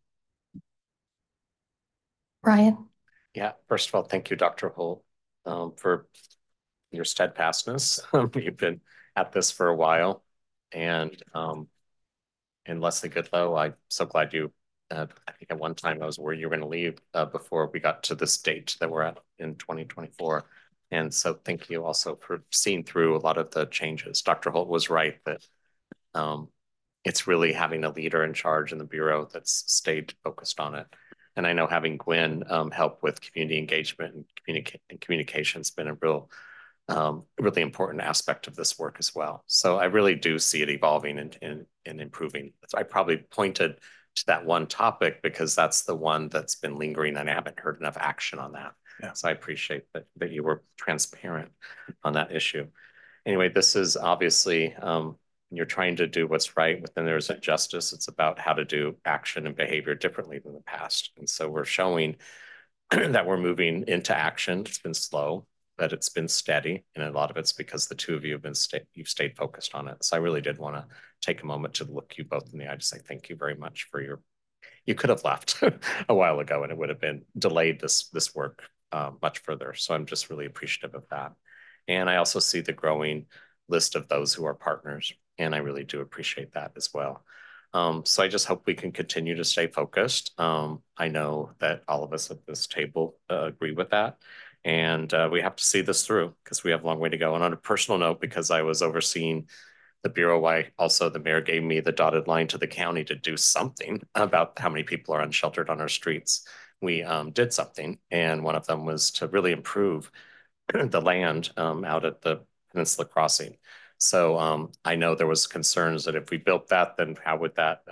Ryan? Yeah, first of all, thank you, Doctor Holt, um, for your steadfastness. You've been at this for a while. And um, and Leslie Goodlow, I'm so glad you, uh, I think at one time I was worried you were going to leave uh, before we got to this date that we're at in twenty twenty-four. And so thank you also for seeing through a lot of the changes. Doctor Holt was right that um, it's really having a leader in charge in the Bureau that's stayed focused on it. And I know having Gwen um, help with community engagement and, communica and communication has been a real Um, really important aspect of this work as well. So I really do see it evolving and, and, and improving. So I probably pointed to that one topic because that's the one that's been lingering and I haven't heard enough action on that. Yeah. So I appreciate that, that you were transparent on that issue. Anyway, this is obviously, um, you're trying to do what's right within there's a justice. It's about how to do action and behavior differently than the past. And so we're showing that we're moving into action. It's been slow, but it's been steady, and a lot of it's because the two of you have been sta you've stayed focused on it. So I really did want to take a moment to look you both in the eye to say thank you very much for your. You could have left a while ago, and it would have been delayed this this work uh, much further. So I'm just really appreciative of that, and I also see the growing list of those who are partners, and I really do appreciate that as well. Um, so I just hope we can continue to stay focused. Um, I know that all of us at this table uh, agree with that. And uh, we have to see this through because we have a long way to go. And on a personal note, because I was overseeing the Bureau, why also the mayor gave me the dotted line to the county to do something about how many people are unsheltered on our streets. We um, did something. And one of them was to really improve the land um, out at the Peninsula Crossing. So um, I know there was concerns that if we built that, then how would that uh,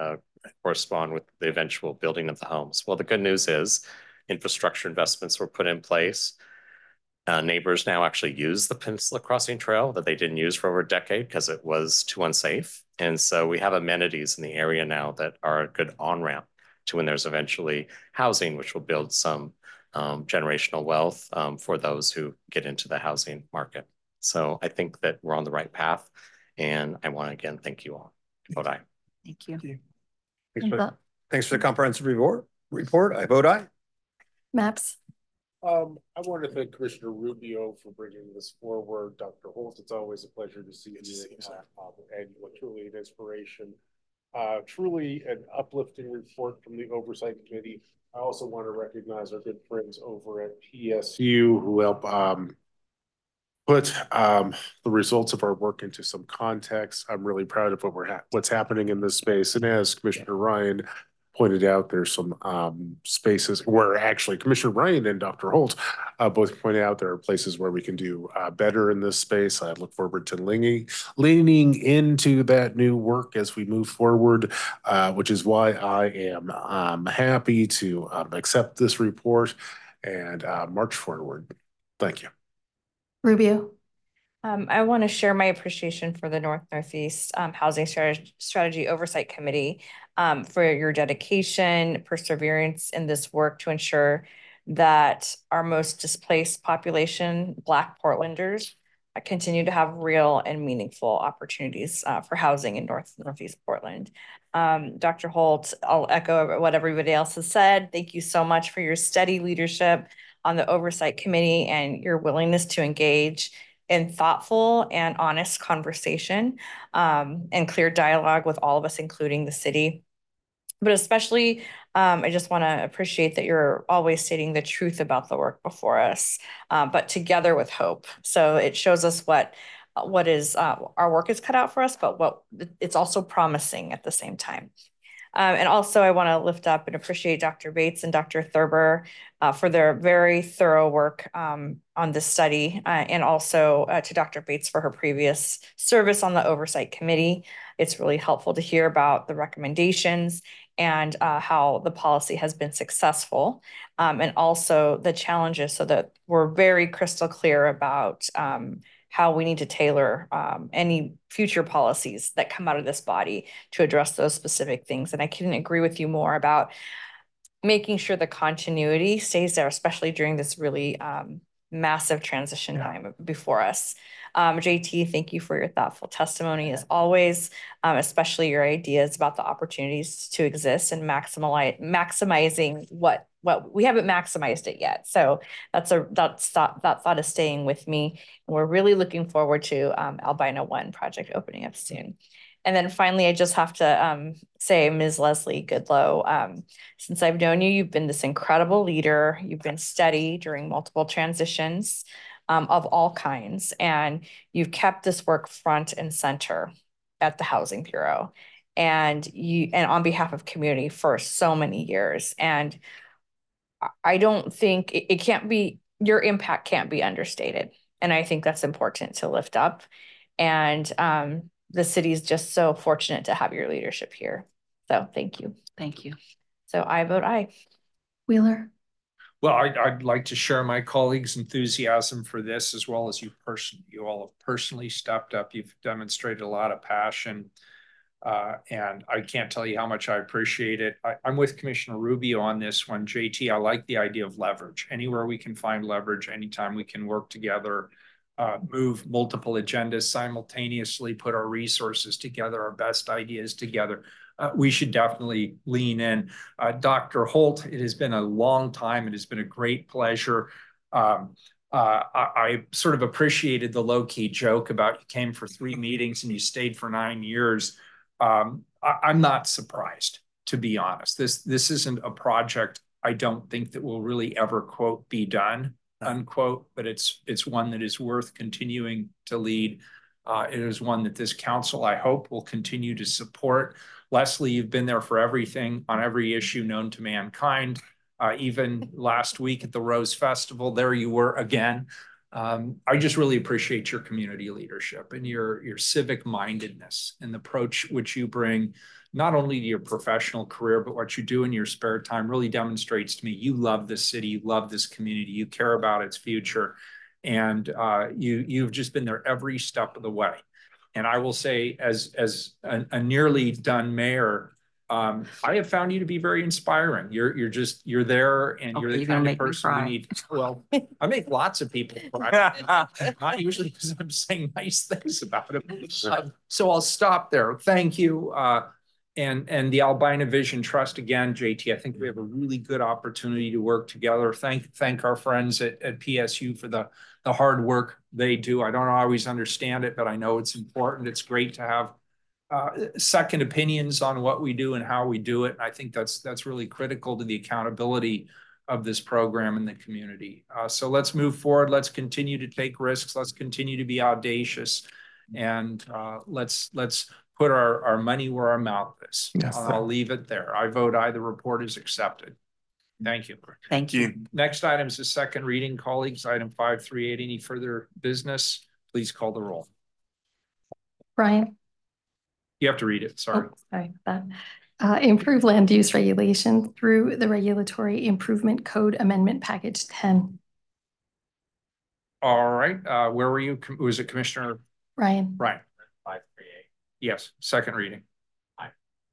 correspond with the eventual building of the homes. Well, the good news is infrastructure investments were put in place. Uh, neighbors now actually use the Peninsula Crossing Trail that they didn't use for over a decade because it was too unsafe. And so we have amenities in the area now that are a good on-ramp to when there's eventually housing, which will build some um, generational wealth um, for those who get into the housing market. So I think that we're on the right path. And I want to again thank you all. Vote aye. Thank you. Thank you. Thanks for, thanks for the comprehensive report. Report. I vote aye. Maps. Um, I want to thank Commissioner Rubio for bringing this forward. Doctor Holt, it's always a pleasure to see you, uh, and you are truly an inspiration. Uh, truly an uplifting report from the Oversight Committee. I also want to recognize our good friends over at P S U who help um, put um, the results of our work into some context. I'm really proud of what we're ha what's happening in this space. And as Commissioner Ryan pointed out, there's some um, spaces where actually Commissioner Ryan and Doctor Holt uh, both pointed out there are places where we can do uh, better in this space. I look forward to leaning, leaning into that new work as we move forward, uh, which is why I am um, happy to um, accept this report and uh, march forward. Thank you. Rubio. Um, I want to share my appreciation for the North Northeast um, Housing Strategy, Strategy Oversight Committee um, for your dedication, perseverance in this work to ensure that our most displaced population, Black Portlanders, uh, continue to have real and meaningful opportunities uh, for housing in North Northeast Portland. Um, Doctor Holt, I'll echo what everybody else has said. Thank you so much for your steady leadership on the Oversight Committee and your willingness to engage in thoughtful and honest conversation um, and clear dialogue with all of us, including the city. But especially, um, I just want to appreciate that you're always stating the truth about the work before us, uh, but together with hope. So it shows us what what is uh, our work is cut out for us, but what it's also promising at the same time. Um, and also I want to lift up and appreciate Doctor Bates and Doctor Thurber uh, for their very thorough work um, on this study, uh, and also uh, to Doctor Bates for her previous service on the Oversight Committee. It's really helpful to hear about the recommendations and uh, how the policy has been successful, um, and also the challenges, so that we're very crystal clear about um, how we need to tailor um, any future policies that come out of this body to address those specific things. And I couldn't agree with you more about making sure the continuity stays there, especially during this really um, massive transition yeah. time before us. Um, J T, thank you for your thoughtful testimony as always, um, especially your ideas about the opportunities to exist and maximize maximizing what what we haven't maximized it yet. So that's a that's thought, that thought is staying with me. And we're really looking forward to um, Albina One project opening up soon. And then finally, I just have to um, say, Miz Leslie Goodlow, um, since I've known you, you've been this incredible leader. You've been steady during multiple transitions um, of all kinds, and you've kept this work front and center at the Housing Bureau, and you and on behalf of community for so many years. And I don't think it, it can't be, your impact can't be understated. And I think that's important to lift up. And um, the city is just so fortunate to have your leadership here. So thank you. Thank you. So I vote aye. Wheeler. Well, I'd, I'd like to share my colleagues' enthusiasm for this, as well as you personally. You all have personally stepped up. You've demonstrated a lot of passion. Uh, and I can't tell you how much I appreciate it. I, I'm with Commissioner Rubio on this one. J T, I like the idea of leverage. Anywhere we can find leverage, anytime we can work together, uh, move multiple agendas simultaneously, put our resources together, our best ideas together, uh, we should definitely lean in. Uh, Doctor Holt, it has been a long time. It has been a great pleasure. Um, Uh, I, I sort of appreciated the low-key joke about you came for three meetings and you stayed for nine years. Um, I, I'm not surprised, to be honest. This this isn't a project I don't think that will really ever, quote, be done, unquote, but it's it's one that is worth continuing to lead. Uh, it is one that this council, I hope, will continue to support. Leslie, you've been there for everything on every issue known to mankind. Uh, even last week at the Rose Festival, there you were again. Um, I just really appreciate your community leadership and your, your civic mindedness and the approach which you bring not only to your professional career, but what you do in your spare time really demonstrates to me you love this city, you love this community, you care about its future, and uh, you, you've just been there every step of the way. And I will say, as, as a, a nearly done mayor, Um, I have found you to be very inspiring. You're you're just you're there, and you're Okay, the you're gonna kind of make me person we cry. need. Well, I make lots of people cry. Not usually because I'm saying nice things about them. Uh, so I'll stop there. Thank you. Uh, and and the Albina Vision Trust again, J T. I think we have a really good opportunity to work together. Thank thank our friends at, at P S U for the the hard work they do. I don't always understand it, but I know it's important. It's great to have Uh, second opinions on what we do and how we do it. And I think that's that's really critical to the accountability of this program in the community. Uh, so let's move forward. Let's continue to take risks. Let's continue to be audacious, and uh, let's let's put our, our money where our mouth is. Yes, I'll, sir. I'll leave it there. I vote aye. The report is accepted. Thank you. Thank you. Next item is the second reading, colleagues. Item five three eight. Any further business? Please call the roll. Brian? You have to read it. Sorry. Oh, sorry about that. Uh, improve land use regulation through the Regulatory Improvement Code Amendment Package ten. All right. Uh, where were you? Was it Commissioner Ryan? Ryan? five three eight. Yes. Second reading. Aye.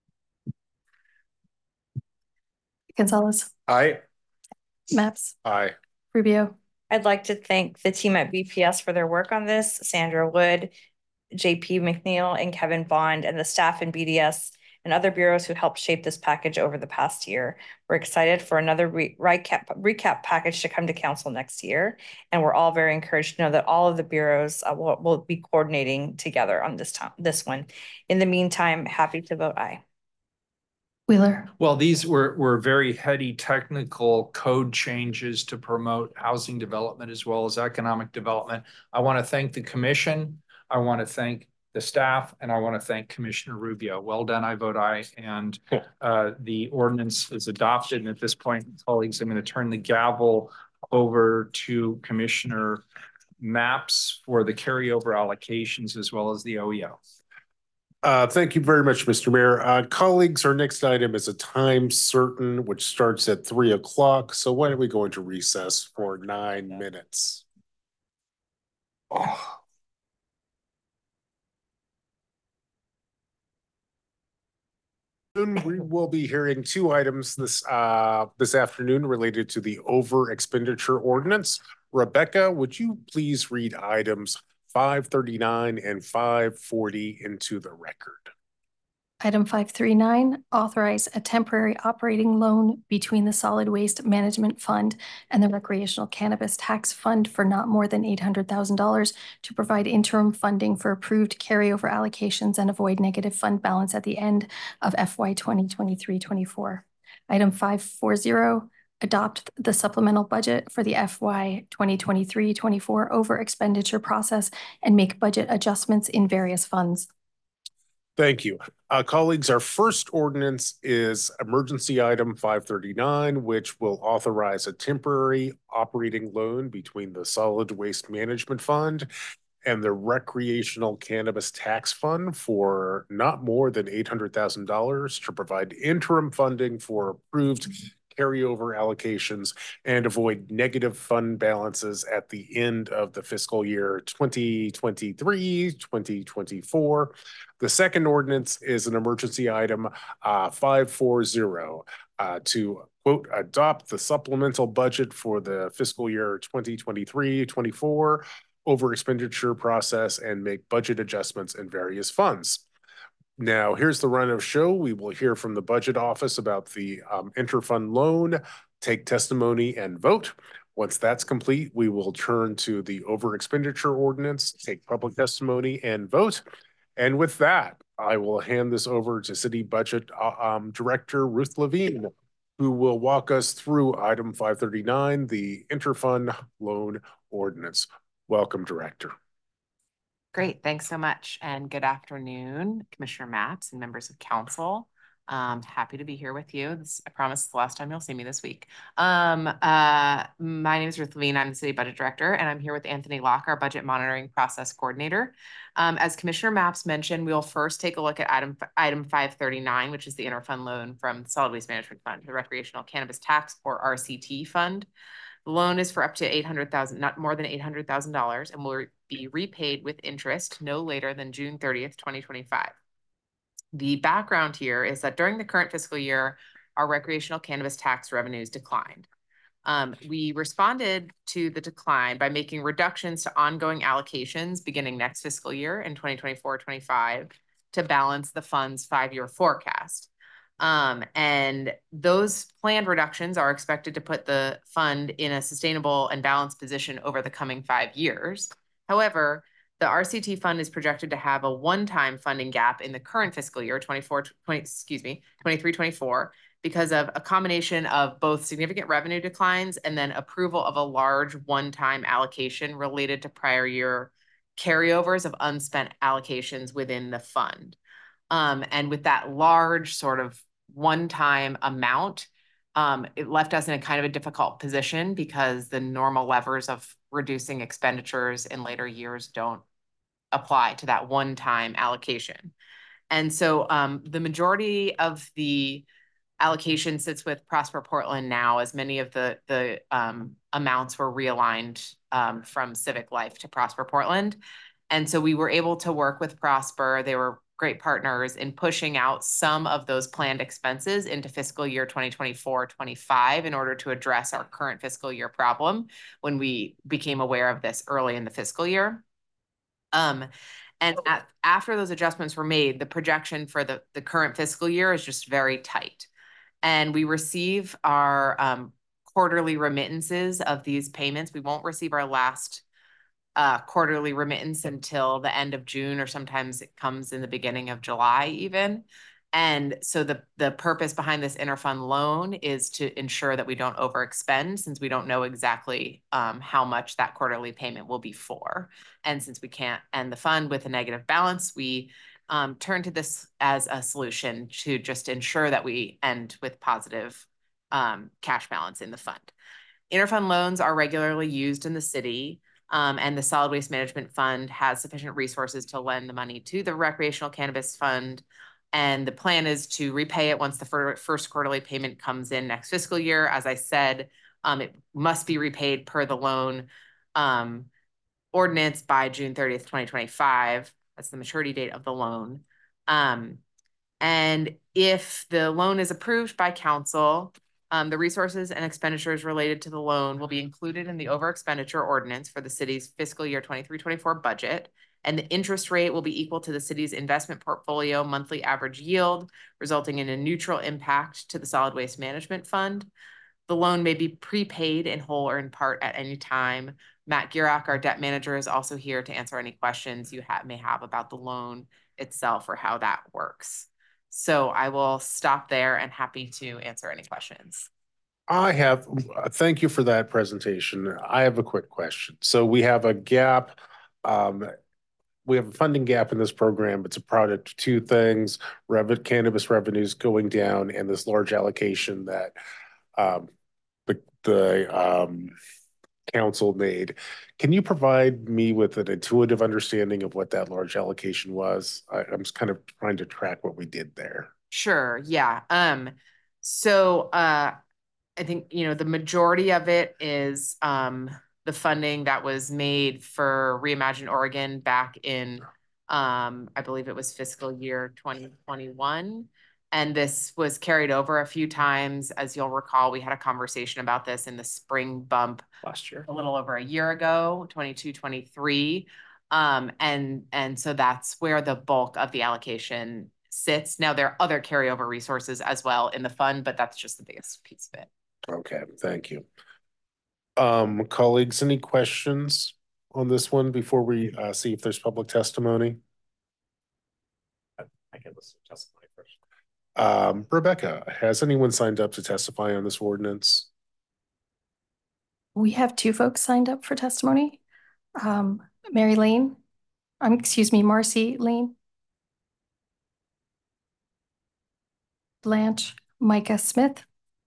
Gonzalez? Aye. Maps? Aye. Rubio? I'd like to thank the team at B P S for their work on this, Sandra Wood, J P McNeil, and Kevin Bond, and the staff in B D S and other bureaus who helped shape this package over the past year. We're excited for another re recap, recap package to come to council next year, and we're all very encouraged to know that all of the bureaus uh, will, will be coordinating together on this time, this one. In the meantime, happy to vote aye. Wheeler? Well, these were, were very heady technical code changes to promote housing development as well as economic development. I want to thank the commission. I want to thank the staff, and I want to thank Commissioner Rubio. Well done. I vote aye. And uh, the ordinance is adopted. And at this point, colleagues, I'm going to turn the gavel over to Commissioner Maps for the carryover allocations as well as the O E O. Uh, thank you very much, Mister Mayor. Uh, colleagues, our next item is a time certain, which starts at three o'clock. So why don't we go into recess for nine minutes? Oh. We will be hearing two items this uh, this afternoon related to the over expenditure ordinance. Rebecca, would you please read items five thirty-nine and five forty into the record? Item five three nine, authorize a temporary operating loan between the Solid Waste Management Fund and the Recreational Cannabis Tax Fund for not more than eight hundred thousand dollars to provide interim funding for approved carryover allocations and avoid negative fund balance at the end of F Y twenty twenty-three twenty-four. Item five forty, adopt the supplemental budget for the F Y twenty twenty-three twenty-four over expenditure process and make budget adjustments in various funds. Thank you. Uh, colleagues, our first ordinance is emergency item five thirty-nine, which will authorize a temporary operating loan between the Solid Waste Management Fund and the Recreational Cannabis Tax Fund for not more than eight hundred thousand dollars to provide interim funding for approved carryover allocations and avoid negative fund balances at the end of the fiscal year twenty twenty-three twenty twenty-four. The second ordinance is an emergency item uh, five forty uh, to quote, adopt the supplemental budget for the fiscal year twenty twenty-three twenty-four over expenditure process and make budget adjustments in various funds. Now, here's the run of show. We will hear from the budget office about the um, interfund loan, take testimony and vote. Once that's complete, we will turn to the over expenditure ordinance, take public testimony and vote. And with that, I will hand this over to City Budget uh, um, Director Ruth Levine, who will walk us through item five thirty-nine, the interfund loan ordinance. Welcome, Director. Great, thanks so much. And good afternoon, Commissioner Maps and members of council. Um, happy to be here with you. This, I promise it's the last time you'll see me this week. Um, uh, my name is Ruth Levine. I'm the City Budget Director, and I'm here with Anthony Locke, our Budget Monitoring Process Coordinator. Um, as Commissioner Mapps mentioned, we'll first take a look at item, item five thirty-nine, which is the interfund loan from the Solid Waste Management Fund, the Recreational Cannabis Tax, or R C T Fund. The loan is for up to eight hundred thousand dollars, not more than eight hundred thousand dollars, and will be repaid with interest no later than June thirtieth, twenty twenty-five. The background here is that during the current fiscal year, our recreational cannabis tax revenues declined. Um, we responded to the decline by making reductions to ongoing allocations beginning next fiscal year in twenty twenty-four twenty-five to balance the fund's five-year forecast. Um, and those planned reductions are expected to put the fund in a sustainable and balanced position over the coming five years. However, the R C T fund is projected to have a one-time funding gap in the current fiscal year, twenty-four, twenty, excuse me, twenty-three twenty-four, because of a combination of both significant revenue declines and then approval of a large one-time allocation related to prior year carryovers of unspent allocations within the fund. Um, and with that large sort of one-time amount, um, it left us in a kind of a difficult position because the normal levers of reducing expenditures in later years don't apply to that one-time allocation. And so um, the majority of the allocation sits with Prosper Portland now, as many of the, the um, amounts were realigned um, from Civic Life to Prosper Portland. And so we were able to work with Prosper. They were great partners in pushing out some of those planned expenses into fiscal year twenty twenty-four twenty-five in order to address our current fiscal year problem when we became aware of this early in the fiscal year. Um, and at, after those adjustments were made, the projection for the, the current fiscal year is just very tight. And we receive our um, quarterly remittances of these payments. We won't receive our last uh, quarterly remittance until the end of June, or sometimes it comes in the beginning of July even. And so the, the purpose behind this interfund loan is to ensure that we don't overexpend, since we don't know exactly um, how much that quarterly payment will be for. And since we can't end the fund with a negative balance, we um, turn to this as a solution to just ensure that we end with positive um, cash balance in the fund. Interfund loans are regularly used in the city. Um, and the Solid Waste Management Fund has sufficient resources to lend the money to the Recreational Cannabis Fund. And the plan is to repay it once the fir first quarterly payment comes in next fiscal year. As I said, um, it must be repaid per the loan um, ordinance by June thirtieth, twenty twenty-five. That's the maturity date of the loan. Um, and if the loan is approved by council, Um, the resources and expenditures related to the loan will be included in the over expenditure ordinance for the city's fiscal year twenty-three twenty-four budget. And the interest rate will be equal to the city's investment portfolio monthly average yield, resulting in a neutral impact to the Solid Waste Management Fund. The loan may be prepaid in whole or in part at any time. Matt Gierach, our debt manager, is also here to answer any questions you have, may have about the loan itself or how that works. So I will stop there and happy to answer any questions. I have, thank you for that presentation. I have a quick question. So we have a gap, um, we have a funding gap in this program. It's a product of two things: rev cannabis revenues going down and this large allocation that um, the, the um, council made. Can you provide me with an intuitive understanding of what that large allocation was? I, I'm just kind of trying to track what we did there. Sure, yeah. Um, so uh, I think, you know, the majority of it is um, the funding that was made for Reimagine Oregon back in, um, I believe it was fiscal year twenty twenty-one. And this was carried over a few times. As you'll recall, we had a conversation about this in the spring bump last year, a little over a year ago, twenty-two twenty-three. Um, and, and so that's where the bulk of the allocation sits. Now, there are other carryover resources as well in the fund, but that's just the biggest piece of it. Okay, thank you. Um, colleagues, any questions on this one before we uh, see if there's public testimony? I can listen to testimony first. Um, Rebecca, has anyone signed up to testify on this ordinance? We have two folks signed up for testimony. Um, Mary Lane, um, excuse me, Marcy Lane. Blanche Micah Smith.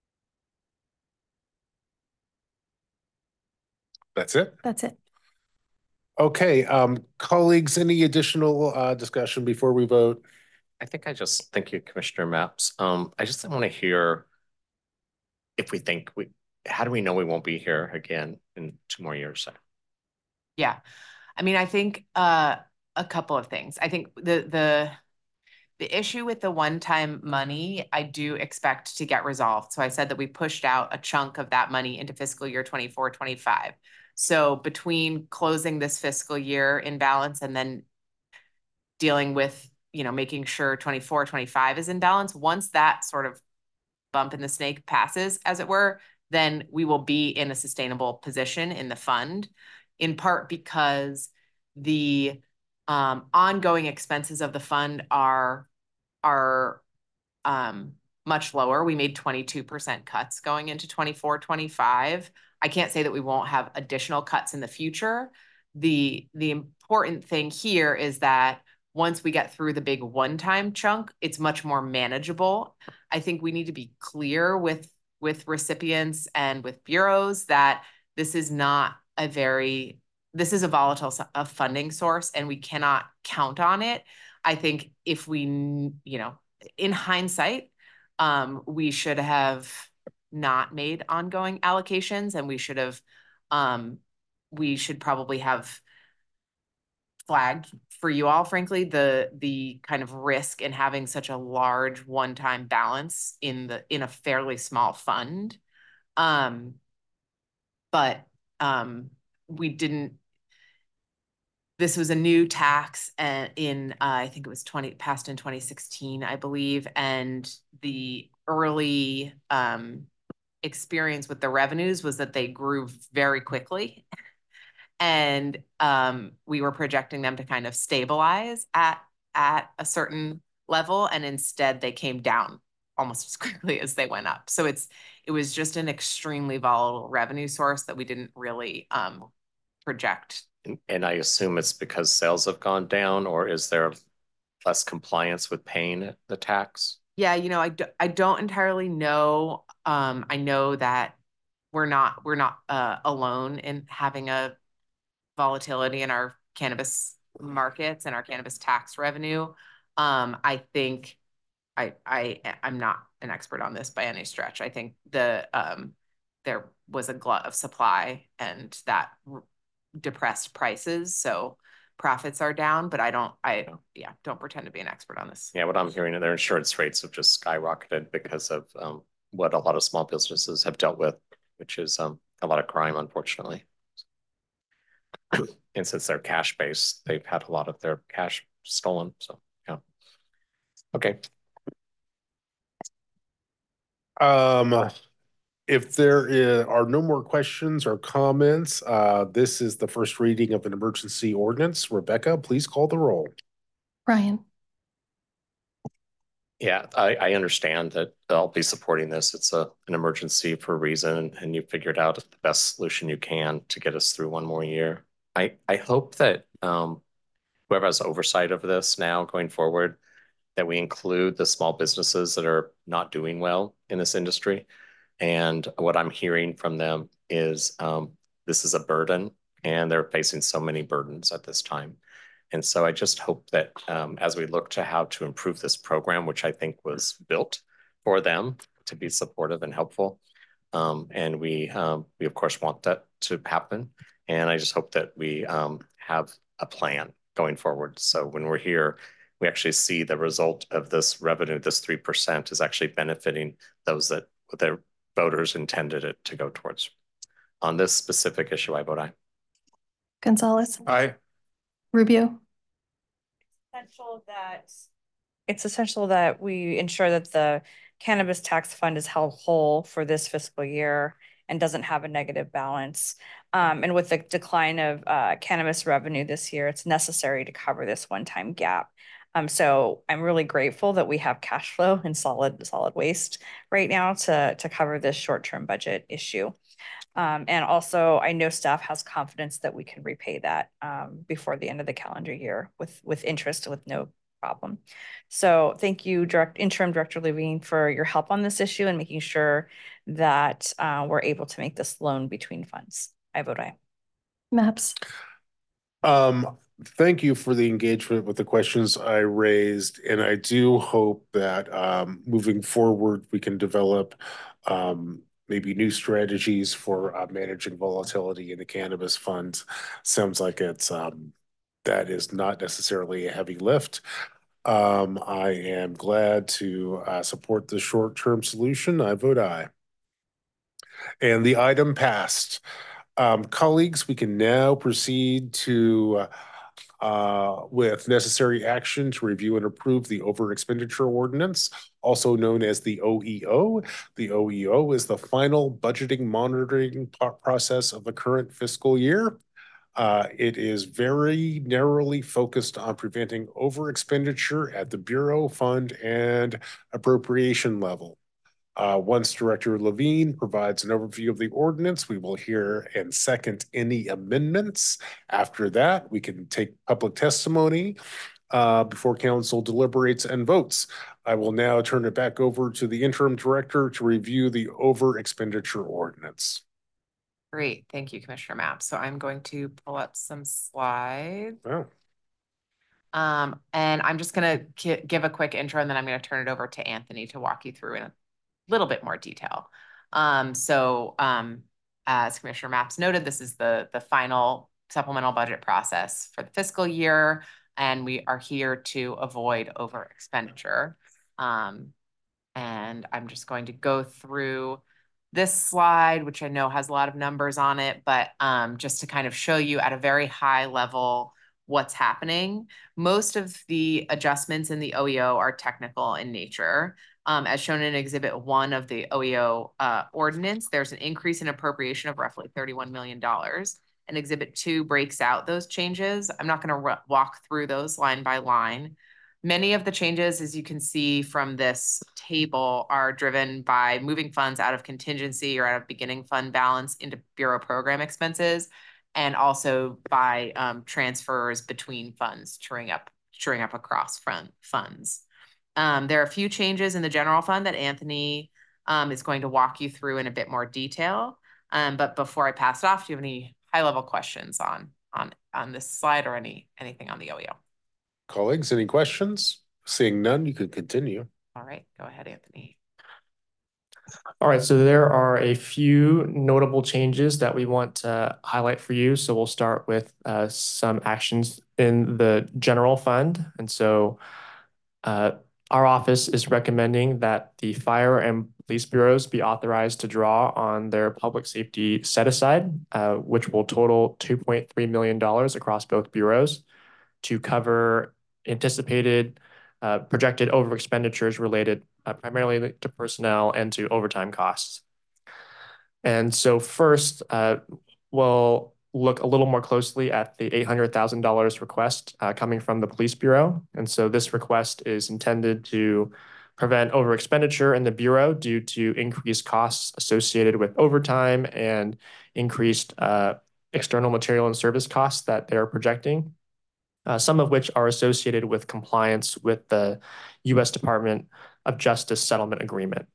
That's it? That's it. Okay, um, colleagues, any additional uh discussion before we vote? I think I just, thank you, Commissioner Maps. Um, I just want to hear if we think we, how do we know we won't be here again in two more years? Yeah. I mean, I think uh, a couple of things. I think the the the issue with the one-time money, I do expect to get resolved. So I said that we pushed out a chunk of that money into fiscal year twenty-four, twenty-five. So between closing this fiscal year in balance and then dealing with, you know, making sure twenty-four, twenty-five is in balance, once that sort of bump in the snake passes, as it were, then we will be in a sustainable position in the fund, in part because the um, ongoing expenses of the fund are, are um, much lower. We made twenty-two percent cuts going into twenty-four, twenty-five. I can't say that we won't have additional cuts in the future. The, the important thing here is that once we get through the big one-time chunk, it's much more manageable. I think we need to be clear with, with recipients and with bureaus that this is not a very, this is a volatile a funding source and we cannot count on it. I think if we, you know, in hindsight, um, we should have not made ongoing allocations and we should have, um, we should probably have flagged for you all, frankly, the the kind of risk in having such a large one-time balance in the in a fairly small fund. Um, but um, we didn't. This was a new tax and in uh, I think it was twenty passed in twenty sixteen, I believe, and the early um, experience with the revenues was that they grew very quickly. And um, we were projecting them to kind of stabilize at, at a certain level. And instead they came down almost as quickly as they went up. So it's, it was just an extremely volatile revenue source that we didn't really um, project. And, and I assume it's because sales have gone down, or is there less compliance with paying the tax? Yeah, you know, I, do, I don't entirely know. Um, I know that we're not, we're not uh, alone in having a volatility in our cannabis markets and our cannabis tax revenue. Um, I think I, I, I'm not an expert on this by any stretch. I think the, um, there was a glut of supply and that depressed prices. So profits are down, but I don't, I, yeah, don't pretend to be an expert on this. Yeah, what I'm hearing, their insurance rates have just skyrocketed because of um, what a lot of small businesses have dealt with, which is um, a lot of crime, unfortunately. And since they're cash based, they've had a lot of their cash stolen. So, yeah. Okay. Um, if there is, are no more questions or comments, uh, this is the first reading of an emergency ordinance. Rebecca, please call the roll. Ryan. Yeah, I, I understand that I'll be supporting this. It's a an emergency for a reason, and you figured out the best solution you can to get us through one more year. I, I hope that um, whoever has oversight of this now going forward, that we include the small businesses that are not doing well in this industry. And what I'm hearing from them is um, this is a burden and they're facing so many burdens at this time. And so I just hope that um, as we look to how to improve this program, which I think was built for them to be supportive and helpful, um, and we, um, we of course want that to happen. And I just hope that we um, have a plan going forward. So when we're here, we actually see the result of this revenue, this three percent is actually benefiting those that their voters intended it to go towards. On this specific issue, I vote aye. Gonzalez. Aye. Rubio. Essential that it's essential that we ensure that the cannabis tax fund is held whole for this fiscal year and doesn't have a negative balance. Um, and with the decline of uh, cannabis revenue this year, it's necessary to cover this one-time gap. Um, so I'm really grateful that we have cash flow in solid solid waste right now to, to cover this short-term budget issue. Um, and also, I know staff has confidence that we can repay that um, before the end of the calendar year with, with interest, with no problem. So thank you, Direct Interim Director Levine, for your help on this issue and making sure that uh, we're able to make this loan between funds. I vote aye. Maps. Um, thank you for the engagement with the questions I raised, and I do hope that um, moving forward we can develop um, maybe new strategies for uh, managing volatility in the cannabis fund. Sounds like it's um, that is not necessarily a heavy lift. Um, I am glad to uh, support the short-term solution. I vote aye. And the item passed. Um, colleagues, we can now proceed to uh, with necessary action to review and approve the over expenditure ordinance, also known as the O E O. The O E O is the final budgeting monitoring process of the current fiscal year. Uh, it is very narrowly focused on preventing over expenditure at the Bureau, fund, and appropriation level. Uh, once Director Levine provides an overview of the ordinance, we will hear and second any amendments. After that, we can take public testimony uh, before council deliberates and votes. I will now turn it back over to the interim director to review the over expenditure ordinance. Great. Thank you, Commissioner Mapp. So I'm going to pull up some slides. Oh. Um, and I'm just going to give a quick intro, and then I'm going to turn it over to Anthony to walk you through in a little bit more detail. Um, so um, as Commissioner Maps noted, this is the, the final supplemental budget process for the fiscal year, and we are here to avoid over expenditure. Um, and I'm just going to go through this slide, which I know has a lot of numbers on it, but um, just to kind of show you at a very high level what's happening. Most of the adjustments in the O E O are technical in nature. Um, as shown in Exhibit one of the O E O uh, ordinance, there's an increase in appropriation of roughly thirty-one million dollars. And Exhibit two breaks out those changes. I'm not going to walk through those line by line. Many of the changes, as you can see from this table, are driven by moving funds out of contingency or out of beginning fund balance into Bureau program expenses, and also by um, transfers between funds, truing up, truing up across front funds. Um, there are a few changes in the general fund that Anthony um, is going to walk you through in a bit more detail. Um, but before I pass it off, do you have any high-level questions on, on, on this slide or any anything on the O E O? Colleagues, any questions? Seeing none, you could continue. All right, go ahead, Anthony. All right, so there are a few notable changes that we want to highlight for you. So we'll start with uh, some actions in the general fund. And so uh, our office is recommending that the fire and police bureaus be authorized to draw on their public safety set aside, uh, which will total two point three million dollars across both bureaus to cover anticipated uh, projected over expenditures related uh, primarily to personnel and to overtime costs. And so first, uh, we'll look a little more closely at the eight hundred thousand dollars request uh, coming from the Police Bureau. And so this request is intended to prevent over expenditure in the Bureau due to increased costs associated with overtime and increased uh, external material and service costs that they're projecting. Uh, some of which are associated with compliance with the U S Department of Justice settlement agreement.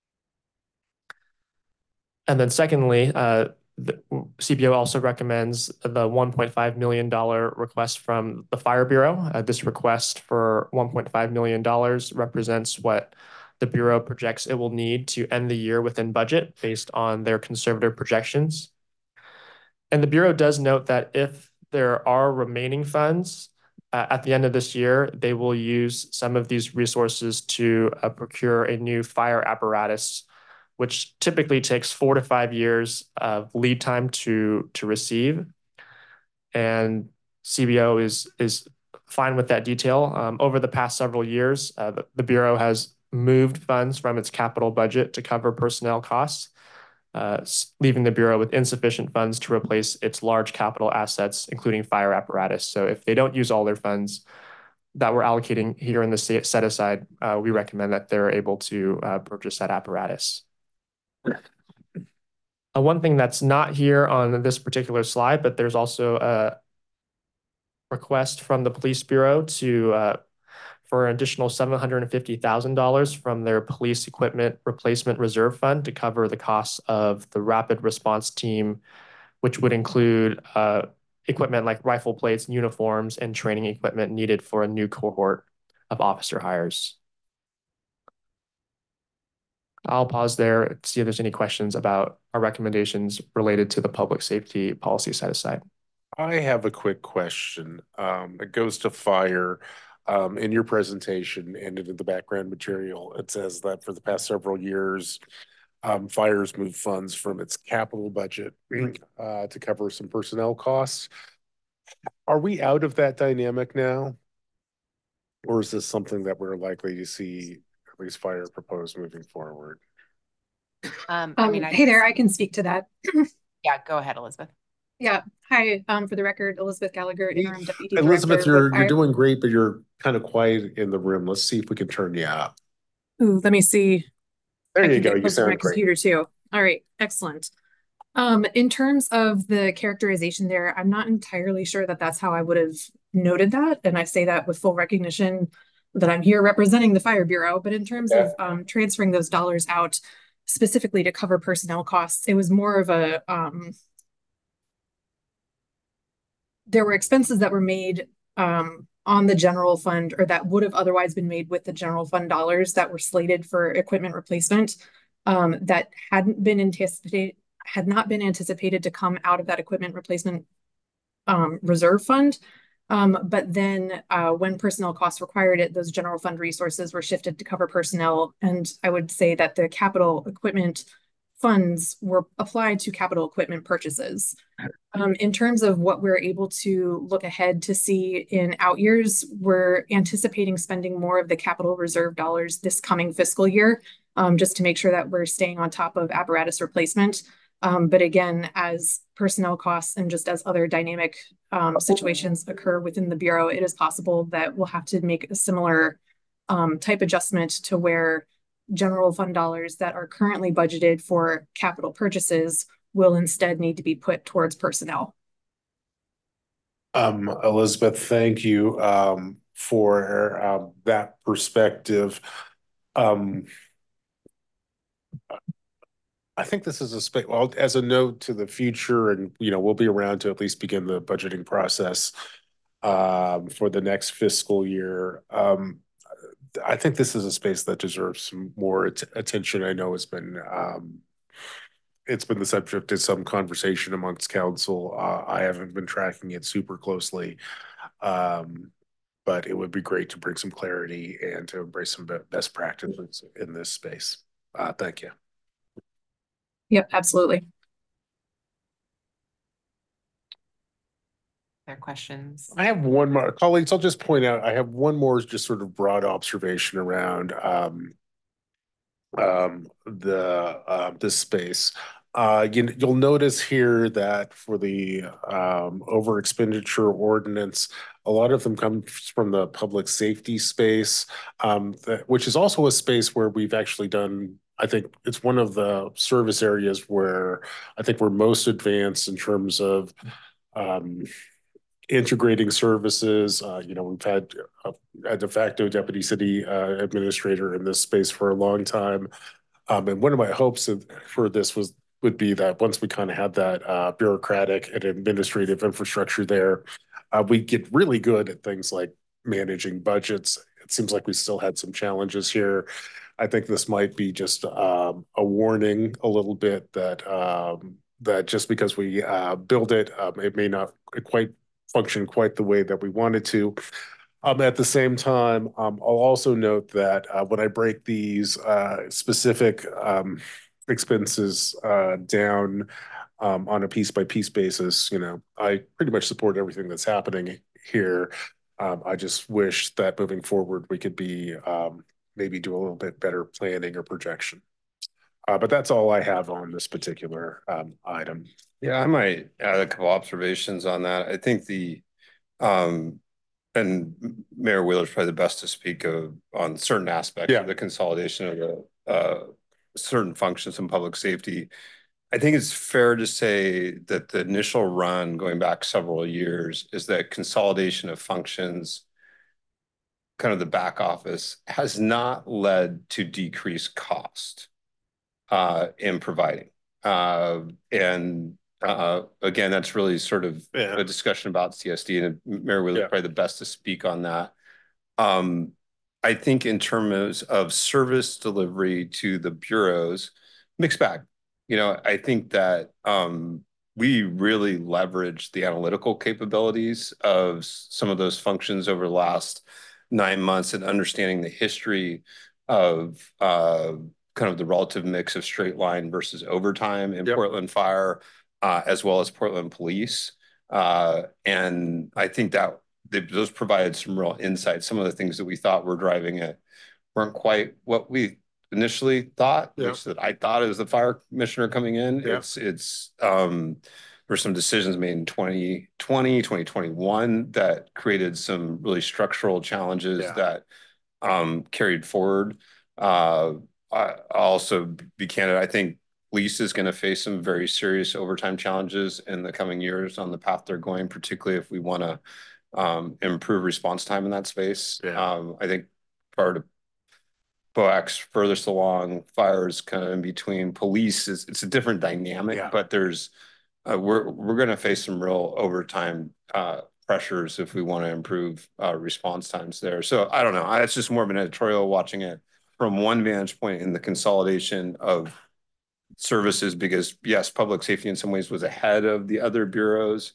And then secondly, uh, the C B O also recommends the one point five million dollars request from the Fire Bureau. Uh, this request for one point five million dollars represents what the Bureau projects it will need to end the year within budget based on their conservative projections. And the Bureau does note that if there are remaining funds uh, at the end of this year, they will use some of these resources to uh, procure a new fire apparatus, which typically takes four to five years of lead time to, to receive. And C B O is, is fine with that detail. Um, over the past several years, uh, the, the Bureau has moved funds from its capital budget to cover personnel costs, Uh, leaving the Bureau with insufficient funds to replace its large capital assets, including fire apparatus. So if they don't use all their funds that we're allocating here in the set aside, uh, we recommend that they're able to uh, purchase that apparatus. Uh, one thing that's not here on this particular slide, but there's also a request from the Police Bureau to uh, for an additional seven hundred fifty thousand dollars from their police equipment replacement reserve fund to cover the costs of the rapid response team, which would include uh, equipment like rifle plates, uniforms, and training equipment needed for a new cohort of officer hires. I'll pause there to see if there's any questions about our recommendations related to the public safety policy set aside. I have a quick question. Um, it goes to fire. Um, in your presentation and in the background material, it says that for the past several years, um, fire's moved funds from its capital budget uh, to cover some personnel costs. Are we out of that dynamic now? Or is this something that we're likely to see at least fire propose moving forward? Um, I mean, I hey there, I can speak to that. Yeah, go ahead, Elizabeth. Yeah, hi, um, for the record, Elizabeth Gallagher, interim deputy Elizabeth, director. you're, you're doing great, but you're kind of quiet in the room. Let's see if we can turn you up. Ooh, let me see. There I you can go. get You closer to my sound great. computer too. All right, excellent. Um, in terms of the characterization there, I'm not entirely sure that that's how I would have noted that. And I say that with full recognition that I'm here representing the Fire Bureau. But in terms Yeah. of um, transferring those dollars out specifically to cover personnel costs, it was more of a, um, there were expenses that were made um, on the general fund or that would have otherwise been made with the general fund dollars that were slated for equipment replacement um, that hadn't been anticipated, had not been anticipated to come out of that equipment replacement um, reserve fund. Um, but then uh, when personnel costs required it, those general fund resources were shifted to cover personnel. And I would say that the capital equipment funds were applied to capital equipment purchases. Um, in terms of what we're able to look ahead to see in out years, we're anticipating spending more of the capital reserve dollars this coming fiscal year, um, just to make sure that we're staying on top of apparatus replacement. Um, but again, as personnel costs and just as other dynamic um, situations occur within the Bureau, it is possible that we'll have to make a similar um, type adjustment to where general fund dollars that are currently budgeted for capital purchases will instead need to be put towards personnel. Um, Elizabeth, thank you um, for uh, that perspective. Um, I think this is a space, well, as a note to the future, and you know, we'll be around to at least begin the budgeting process um, for the next fiscal year. Um, I think this is a space that deserves some more at attention. I know it's been um, it's been the subject of some conversation amongst council. Uh, I haven't been tracking it super closely, um, but it would be great to bring some clarity and to embrace some best practices in this space. Uh, thank you. Yep, absolutely. Their questions. I have one more, colleagues. I'll just point out, I have one more just sort of broad observation around um, um, the uh, this space. Uh, you, you'll notice here that for the um, over expenditure ordinance, a lot of them come from the public safety space, um, that, which is also a space where we've actually done, I think it's one of the service areas where I think we're most advanced in terms of um, integrating services. Uh, you know, we've had a, a de facto deputy city uh, administrator in this space for a long time. Um, and one of my hopes of, for this was would be that once we kind of had that uh, bureaucratic and administrative infrastructure there, uh, we get really good at things like managing budgets. It seems like we still had some challenges here. I think this might be just um, a warning a little bit that um, that just because we uh, build it, um, it may not quite function quite the way that we wanted to. Um, at the same time, um, I'll also note that uh, when I break these uh, specific um, expenses uh, down um, on a piece by piece basis, you know, I pretty much support everything that's happening here. Um, I just wish that moving forward we could be um, maybe do a little bit better planning or projection. Uh, but that's all I have on this particular um, item. Yeah, I might add a couple observations on that. I think the, um, and Mayor Wheeler is probably the best to speak of on certain aspects Yeah. of the consolidation of the uh, certain functions in public safety. I think it's fair to say that the initial run going back several years is that consolidation of functions kind of the back office has not led to decreased cost uh, in providing. Uh, and uh, again, that's really sort of yeah. a discussion about C S D, and Mayor Wheeler yeah. is probably the best to speak on that. Um, I think in terms of service delivery to the bureaus, mixed bag. You know, I think that um, we really leveraged the analytical capabilities of some of those functions over the last nine months and understanding the history of uh, kind of the relative mix of straight line versus overtime in yep. Portland Fire, uh, as well as Portland Police. Uh, and I think that they, those provided some real insights. Some of the things that we thought were driving it weren't quite what we initially thought, yep. which that I thought it was the fire commissioner coming in. Yep. It's, it's, um, there were some decisions made in twenty twenty, twenty twenty-one that created some really structural challenges yeah. that um, carried forward. Uh, I also be candid, I think police is going to face some very serious overtime challenges in the coming years on the path they're going, particularly if we want to um, improve response time in that space. Yeah. Um, I think part of P O A C's furthest along, fire is kind of in between. Police is it's a different dynamic, yeah. but there's uh, we're we're going to face some real overtime uh, pressures if we want to improve uh, response times there. So I don't know. It's just more of an editorial watching it from one vantage point in the consolidation of services, because yes, public safety in some ways was ahead of the other bureaus.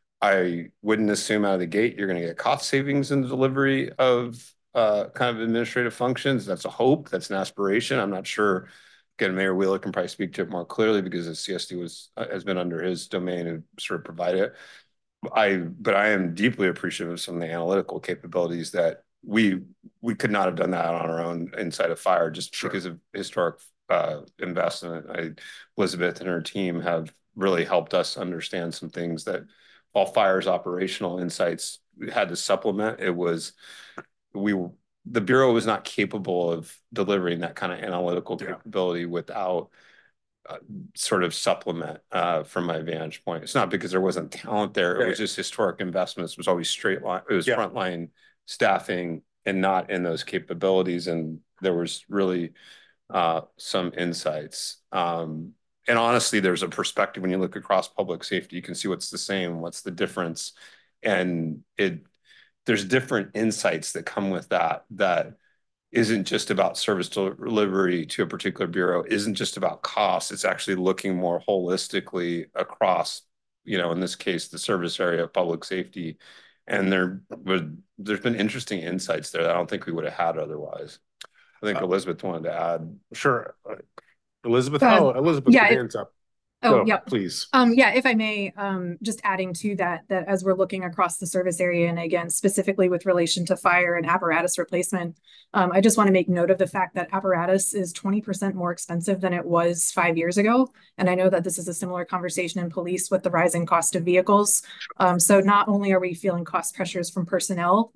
I wouldn't assume out of the gate you're going to get cost savings in the delivery of uh, kind of administrative functions. That's a hope. That's an aspiration. I'm not sure. Again, Mayor Wheeler can probably speak to it more clearly because the C S D was uh, has been under his domain and sort of provide it. I, but I am deeply appreciative of some of the analytical capabilities that we we could not have done that on our own inside of fire just sure. because of historic uh, investment. I, Elizabeth and her team have really helped us understand some things that all fire's operational insights had to supplement. It was we the bureau was not capable of delivering that kind of analytical yeah. capability without uh, sort of supplement uh, from my vantage point. It's not because there wasn't talent there. It was just historic investments. It was always straight line. It was yeah. frontline staffing and not in those capabilities. And there was really uh, some insights. Um, and honestly, there's a perspective when you look across public safety, you can see what's the same, what's the difference. And it there's different insights that come with that, that isn't just about service delivery to a particular bureau, isn't just about cost. It's actually looking more holistically across, you know, in this case, the service area of public safety. And there would, there's been interesting insights there that I don't think we would have had otherwise. I think uh, Elizabeth wanted to add. Sure. Uh, Elizabeth, uh, oh, Elizabeth, yeah, your hands up. Oh, Go, yeah, please. Um, yeah, if I may, um, just adding to that, that as we're looking across the service area, and again, specifically with relation to fire and apparatus replacement, um, I just want to make note of the fact that apparatus is twenty percent more expensive than it was five years ago. And I know that this is a similar conversation in police with the rising cost of vehicles. Um, so not only are we feeling cost pressures from personnel,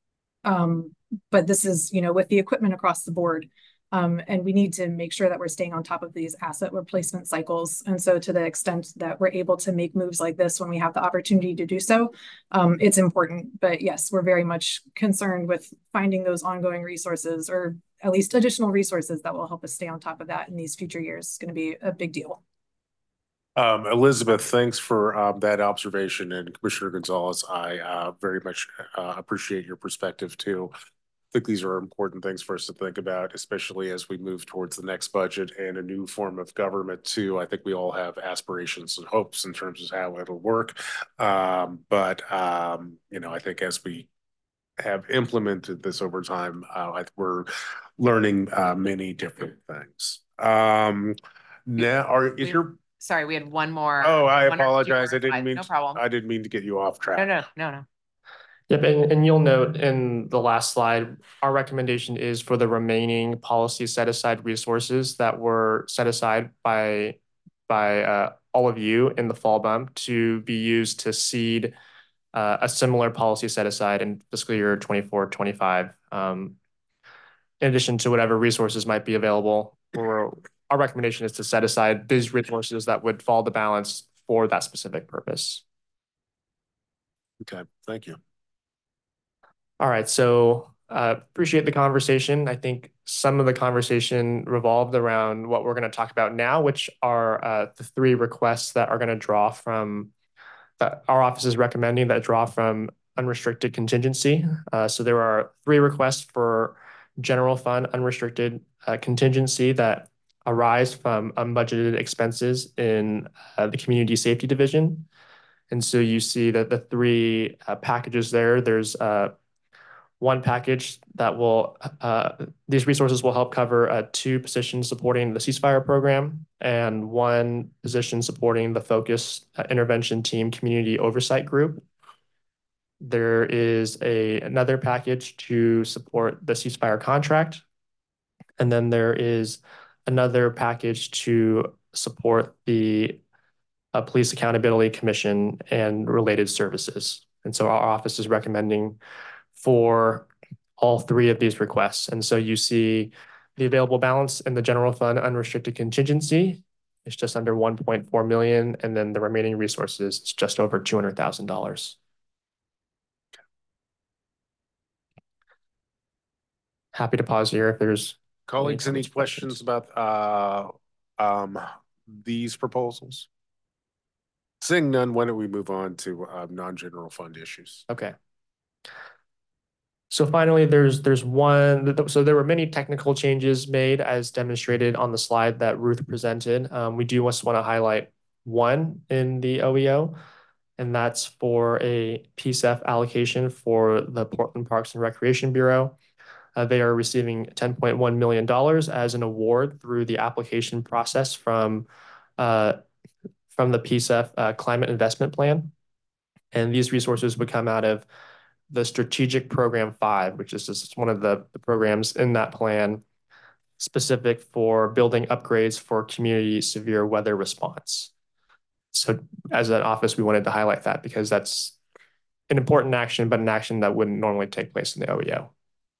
um, but this is, you know, with the equipment across the board. Um, and we need to make sure that we're staying on top of these asset replacement cycles. And so to the extent that we're able to make moves like this when we have the opportunity to do so, um, it's important. But yes, we're very much concerned with finding those ongoing resources, or at least additional resources that will help us stay on top of that in these future years. It's going to be a big deal. Um, Elizabeth, thanks for um, that observation. And Commissioner Gonzalez, I uh, very much uh, appreciate your perspective too. I think these are important things for us to think about, especially as we move towards the next budget and a new form of government too. I think we all have aspirations and hopes in terms of how it'll work. Um, but, um, you know, I think as we have implemented this over time, uh, I think we're learning uh, many different things. Um, now, are, is we, your... Sorry, we had one more. Oh, I apologize. I didn't mean no problem. I didn't mean to get you off track. No, no, no, no. Yep, and, and you'll note in the last slide, our recommendation is for the remaining policy set-aside resources that were set aside by, by uh, all of you in the fall bump to be used to seed uh, a similar policy set-aside in fiscal year twenty-four twenty-five. Um, in addition to whatever resources might be available, or our recommendation is to set aside these resources that would fall the balance for that specific purpose. Okay, thank you. All right, so uh, appreciate the conversation. I think some of the conversation revolved around what we're going to talk about now, which are uh, the three requests that are going to draw from that our office is recommending that draw from unrestricted contingency. Uh, so there are three requests for general fund unrestricted uh, contingency that arise from unbudgeted expenses in uh, the community safety division. And so you see that the three uh, packages there, there's uh, one package that will, uh, these resources will help cover uh, two positions supporting the ceasefire program and one position supporting the Focus uh, Intervention Team Community Oversight Group. There is a another package to support the ceasefire contract. And then there is another package to support the uh, Police Accountability Commission and related services. And so our office is recommending for all three of these requests. And so you see the available balance in the general fund unrestricted contingency is just under one point four million. And then the remaining resources is just over two hundred thousand dollars. Happy to pause here if there's colleagues, any questions about uh um these proposals? Seeing none, why don't we move on to uh, non-general fund issues? Okay. So finally, there's there's one. So there were many technical changes made as demonstrated on the slide that Ruth presented. Um, we do just want to highlight one in the O E O, and that's for a P S E F allocation for the Portland Parks and Recreation Bureau. Uh, they are receiving ten point one million dollars as an award through the application process from uh, from the P S E F uh, Climate Investment Plan. And these resources would come out of the Strategic Program five, which is just one of the, the programs in that plan specific for building upgrades for community severe weather response. So as an office, we wanted to highlight that because that's an important action, but an action that wouldn't normally take place in the O E O.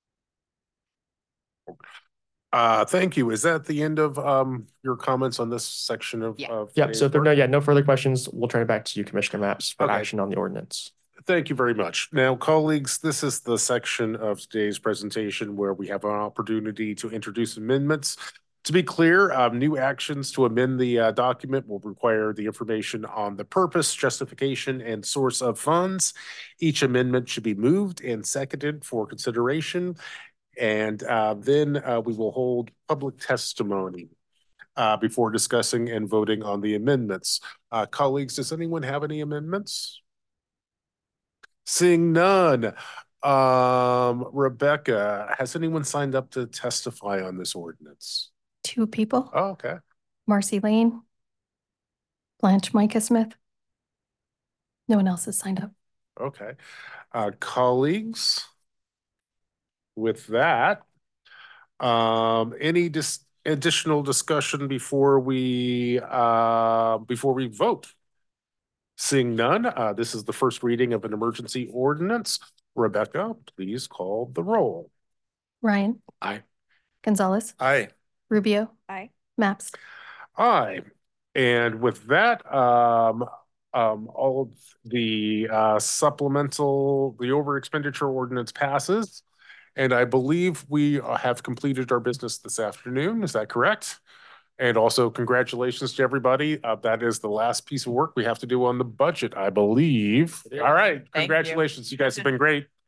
Uh, thank you. Is that the end of um your comments on this section of? Yeah. of Yep. So if there are no, yeah, no further questions, we'll turn it back to you, Commissioner Mapps, for Okay. action on the ordinance. Thank you very much. Now, colleagues, this is the section of today's presentation where we have an opportunity to introduce amendments. To be clear, um, new actions to amend the uh, document will require the information on the purpose, justification, and source of funds. Each amendment should be moved and seconded for consideration. And uh, then uh, we will hold public testimony uh, before discussing and voting on the amendments. Uh, colleagues, does anyone have any amendments? Seeing none, um, Rebecca, has anyone signed up to testify on this ordinance? Two people, Oh, okay. Marcy Lane, Blanche Micah Smith. No one else has signed up. Okay. Uh, colleagues, with that, um, any dis additional discussion before we uh, before we vote? Seeing none, uh, this is the first reading of an emergency ordinance. Rebecca, please call the roll. Ryan. Aye. Gonzalez. Aye. Rubio. Aye. Maps. Aye. And with that, um, um, all of the uh, supplemental, the over expenditure ordinance passes. And I believe we have completed our business this afternoon. Is that correct? And also congratulations to everybody. Uh, that is the last piece of work we have to do on the budget, I believe. All right. Congratulations. You. you guys have been great.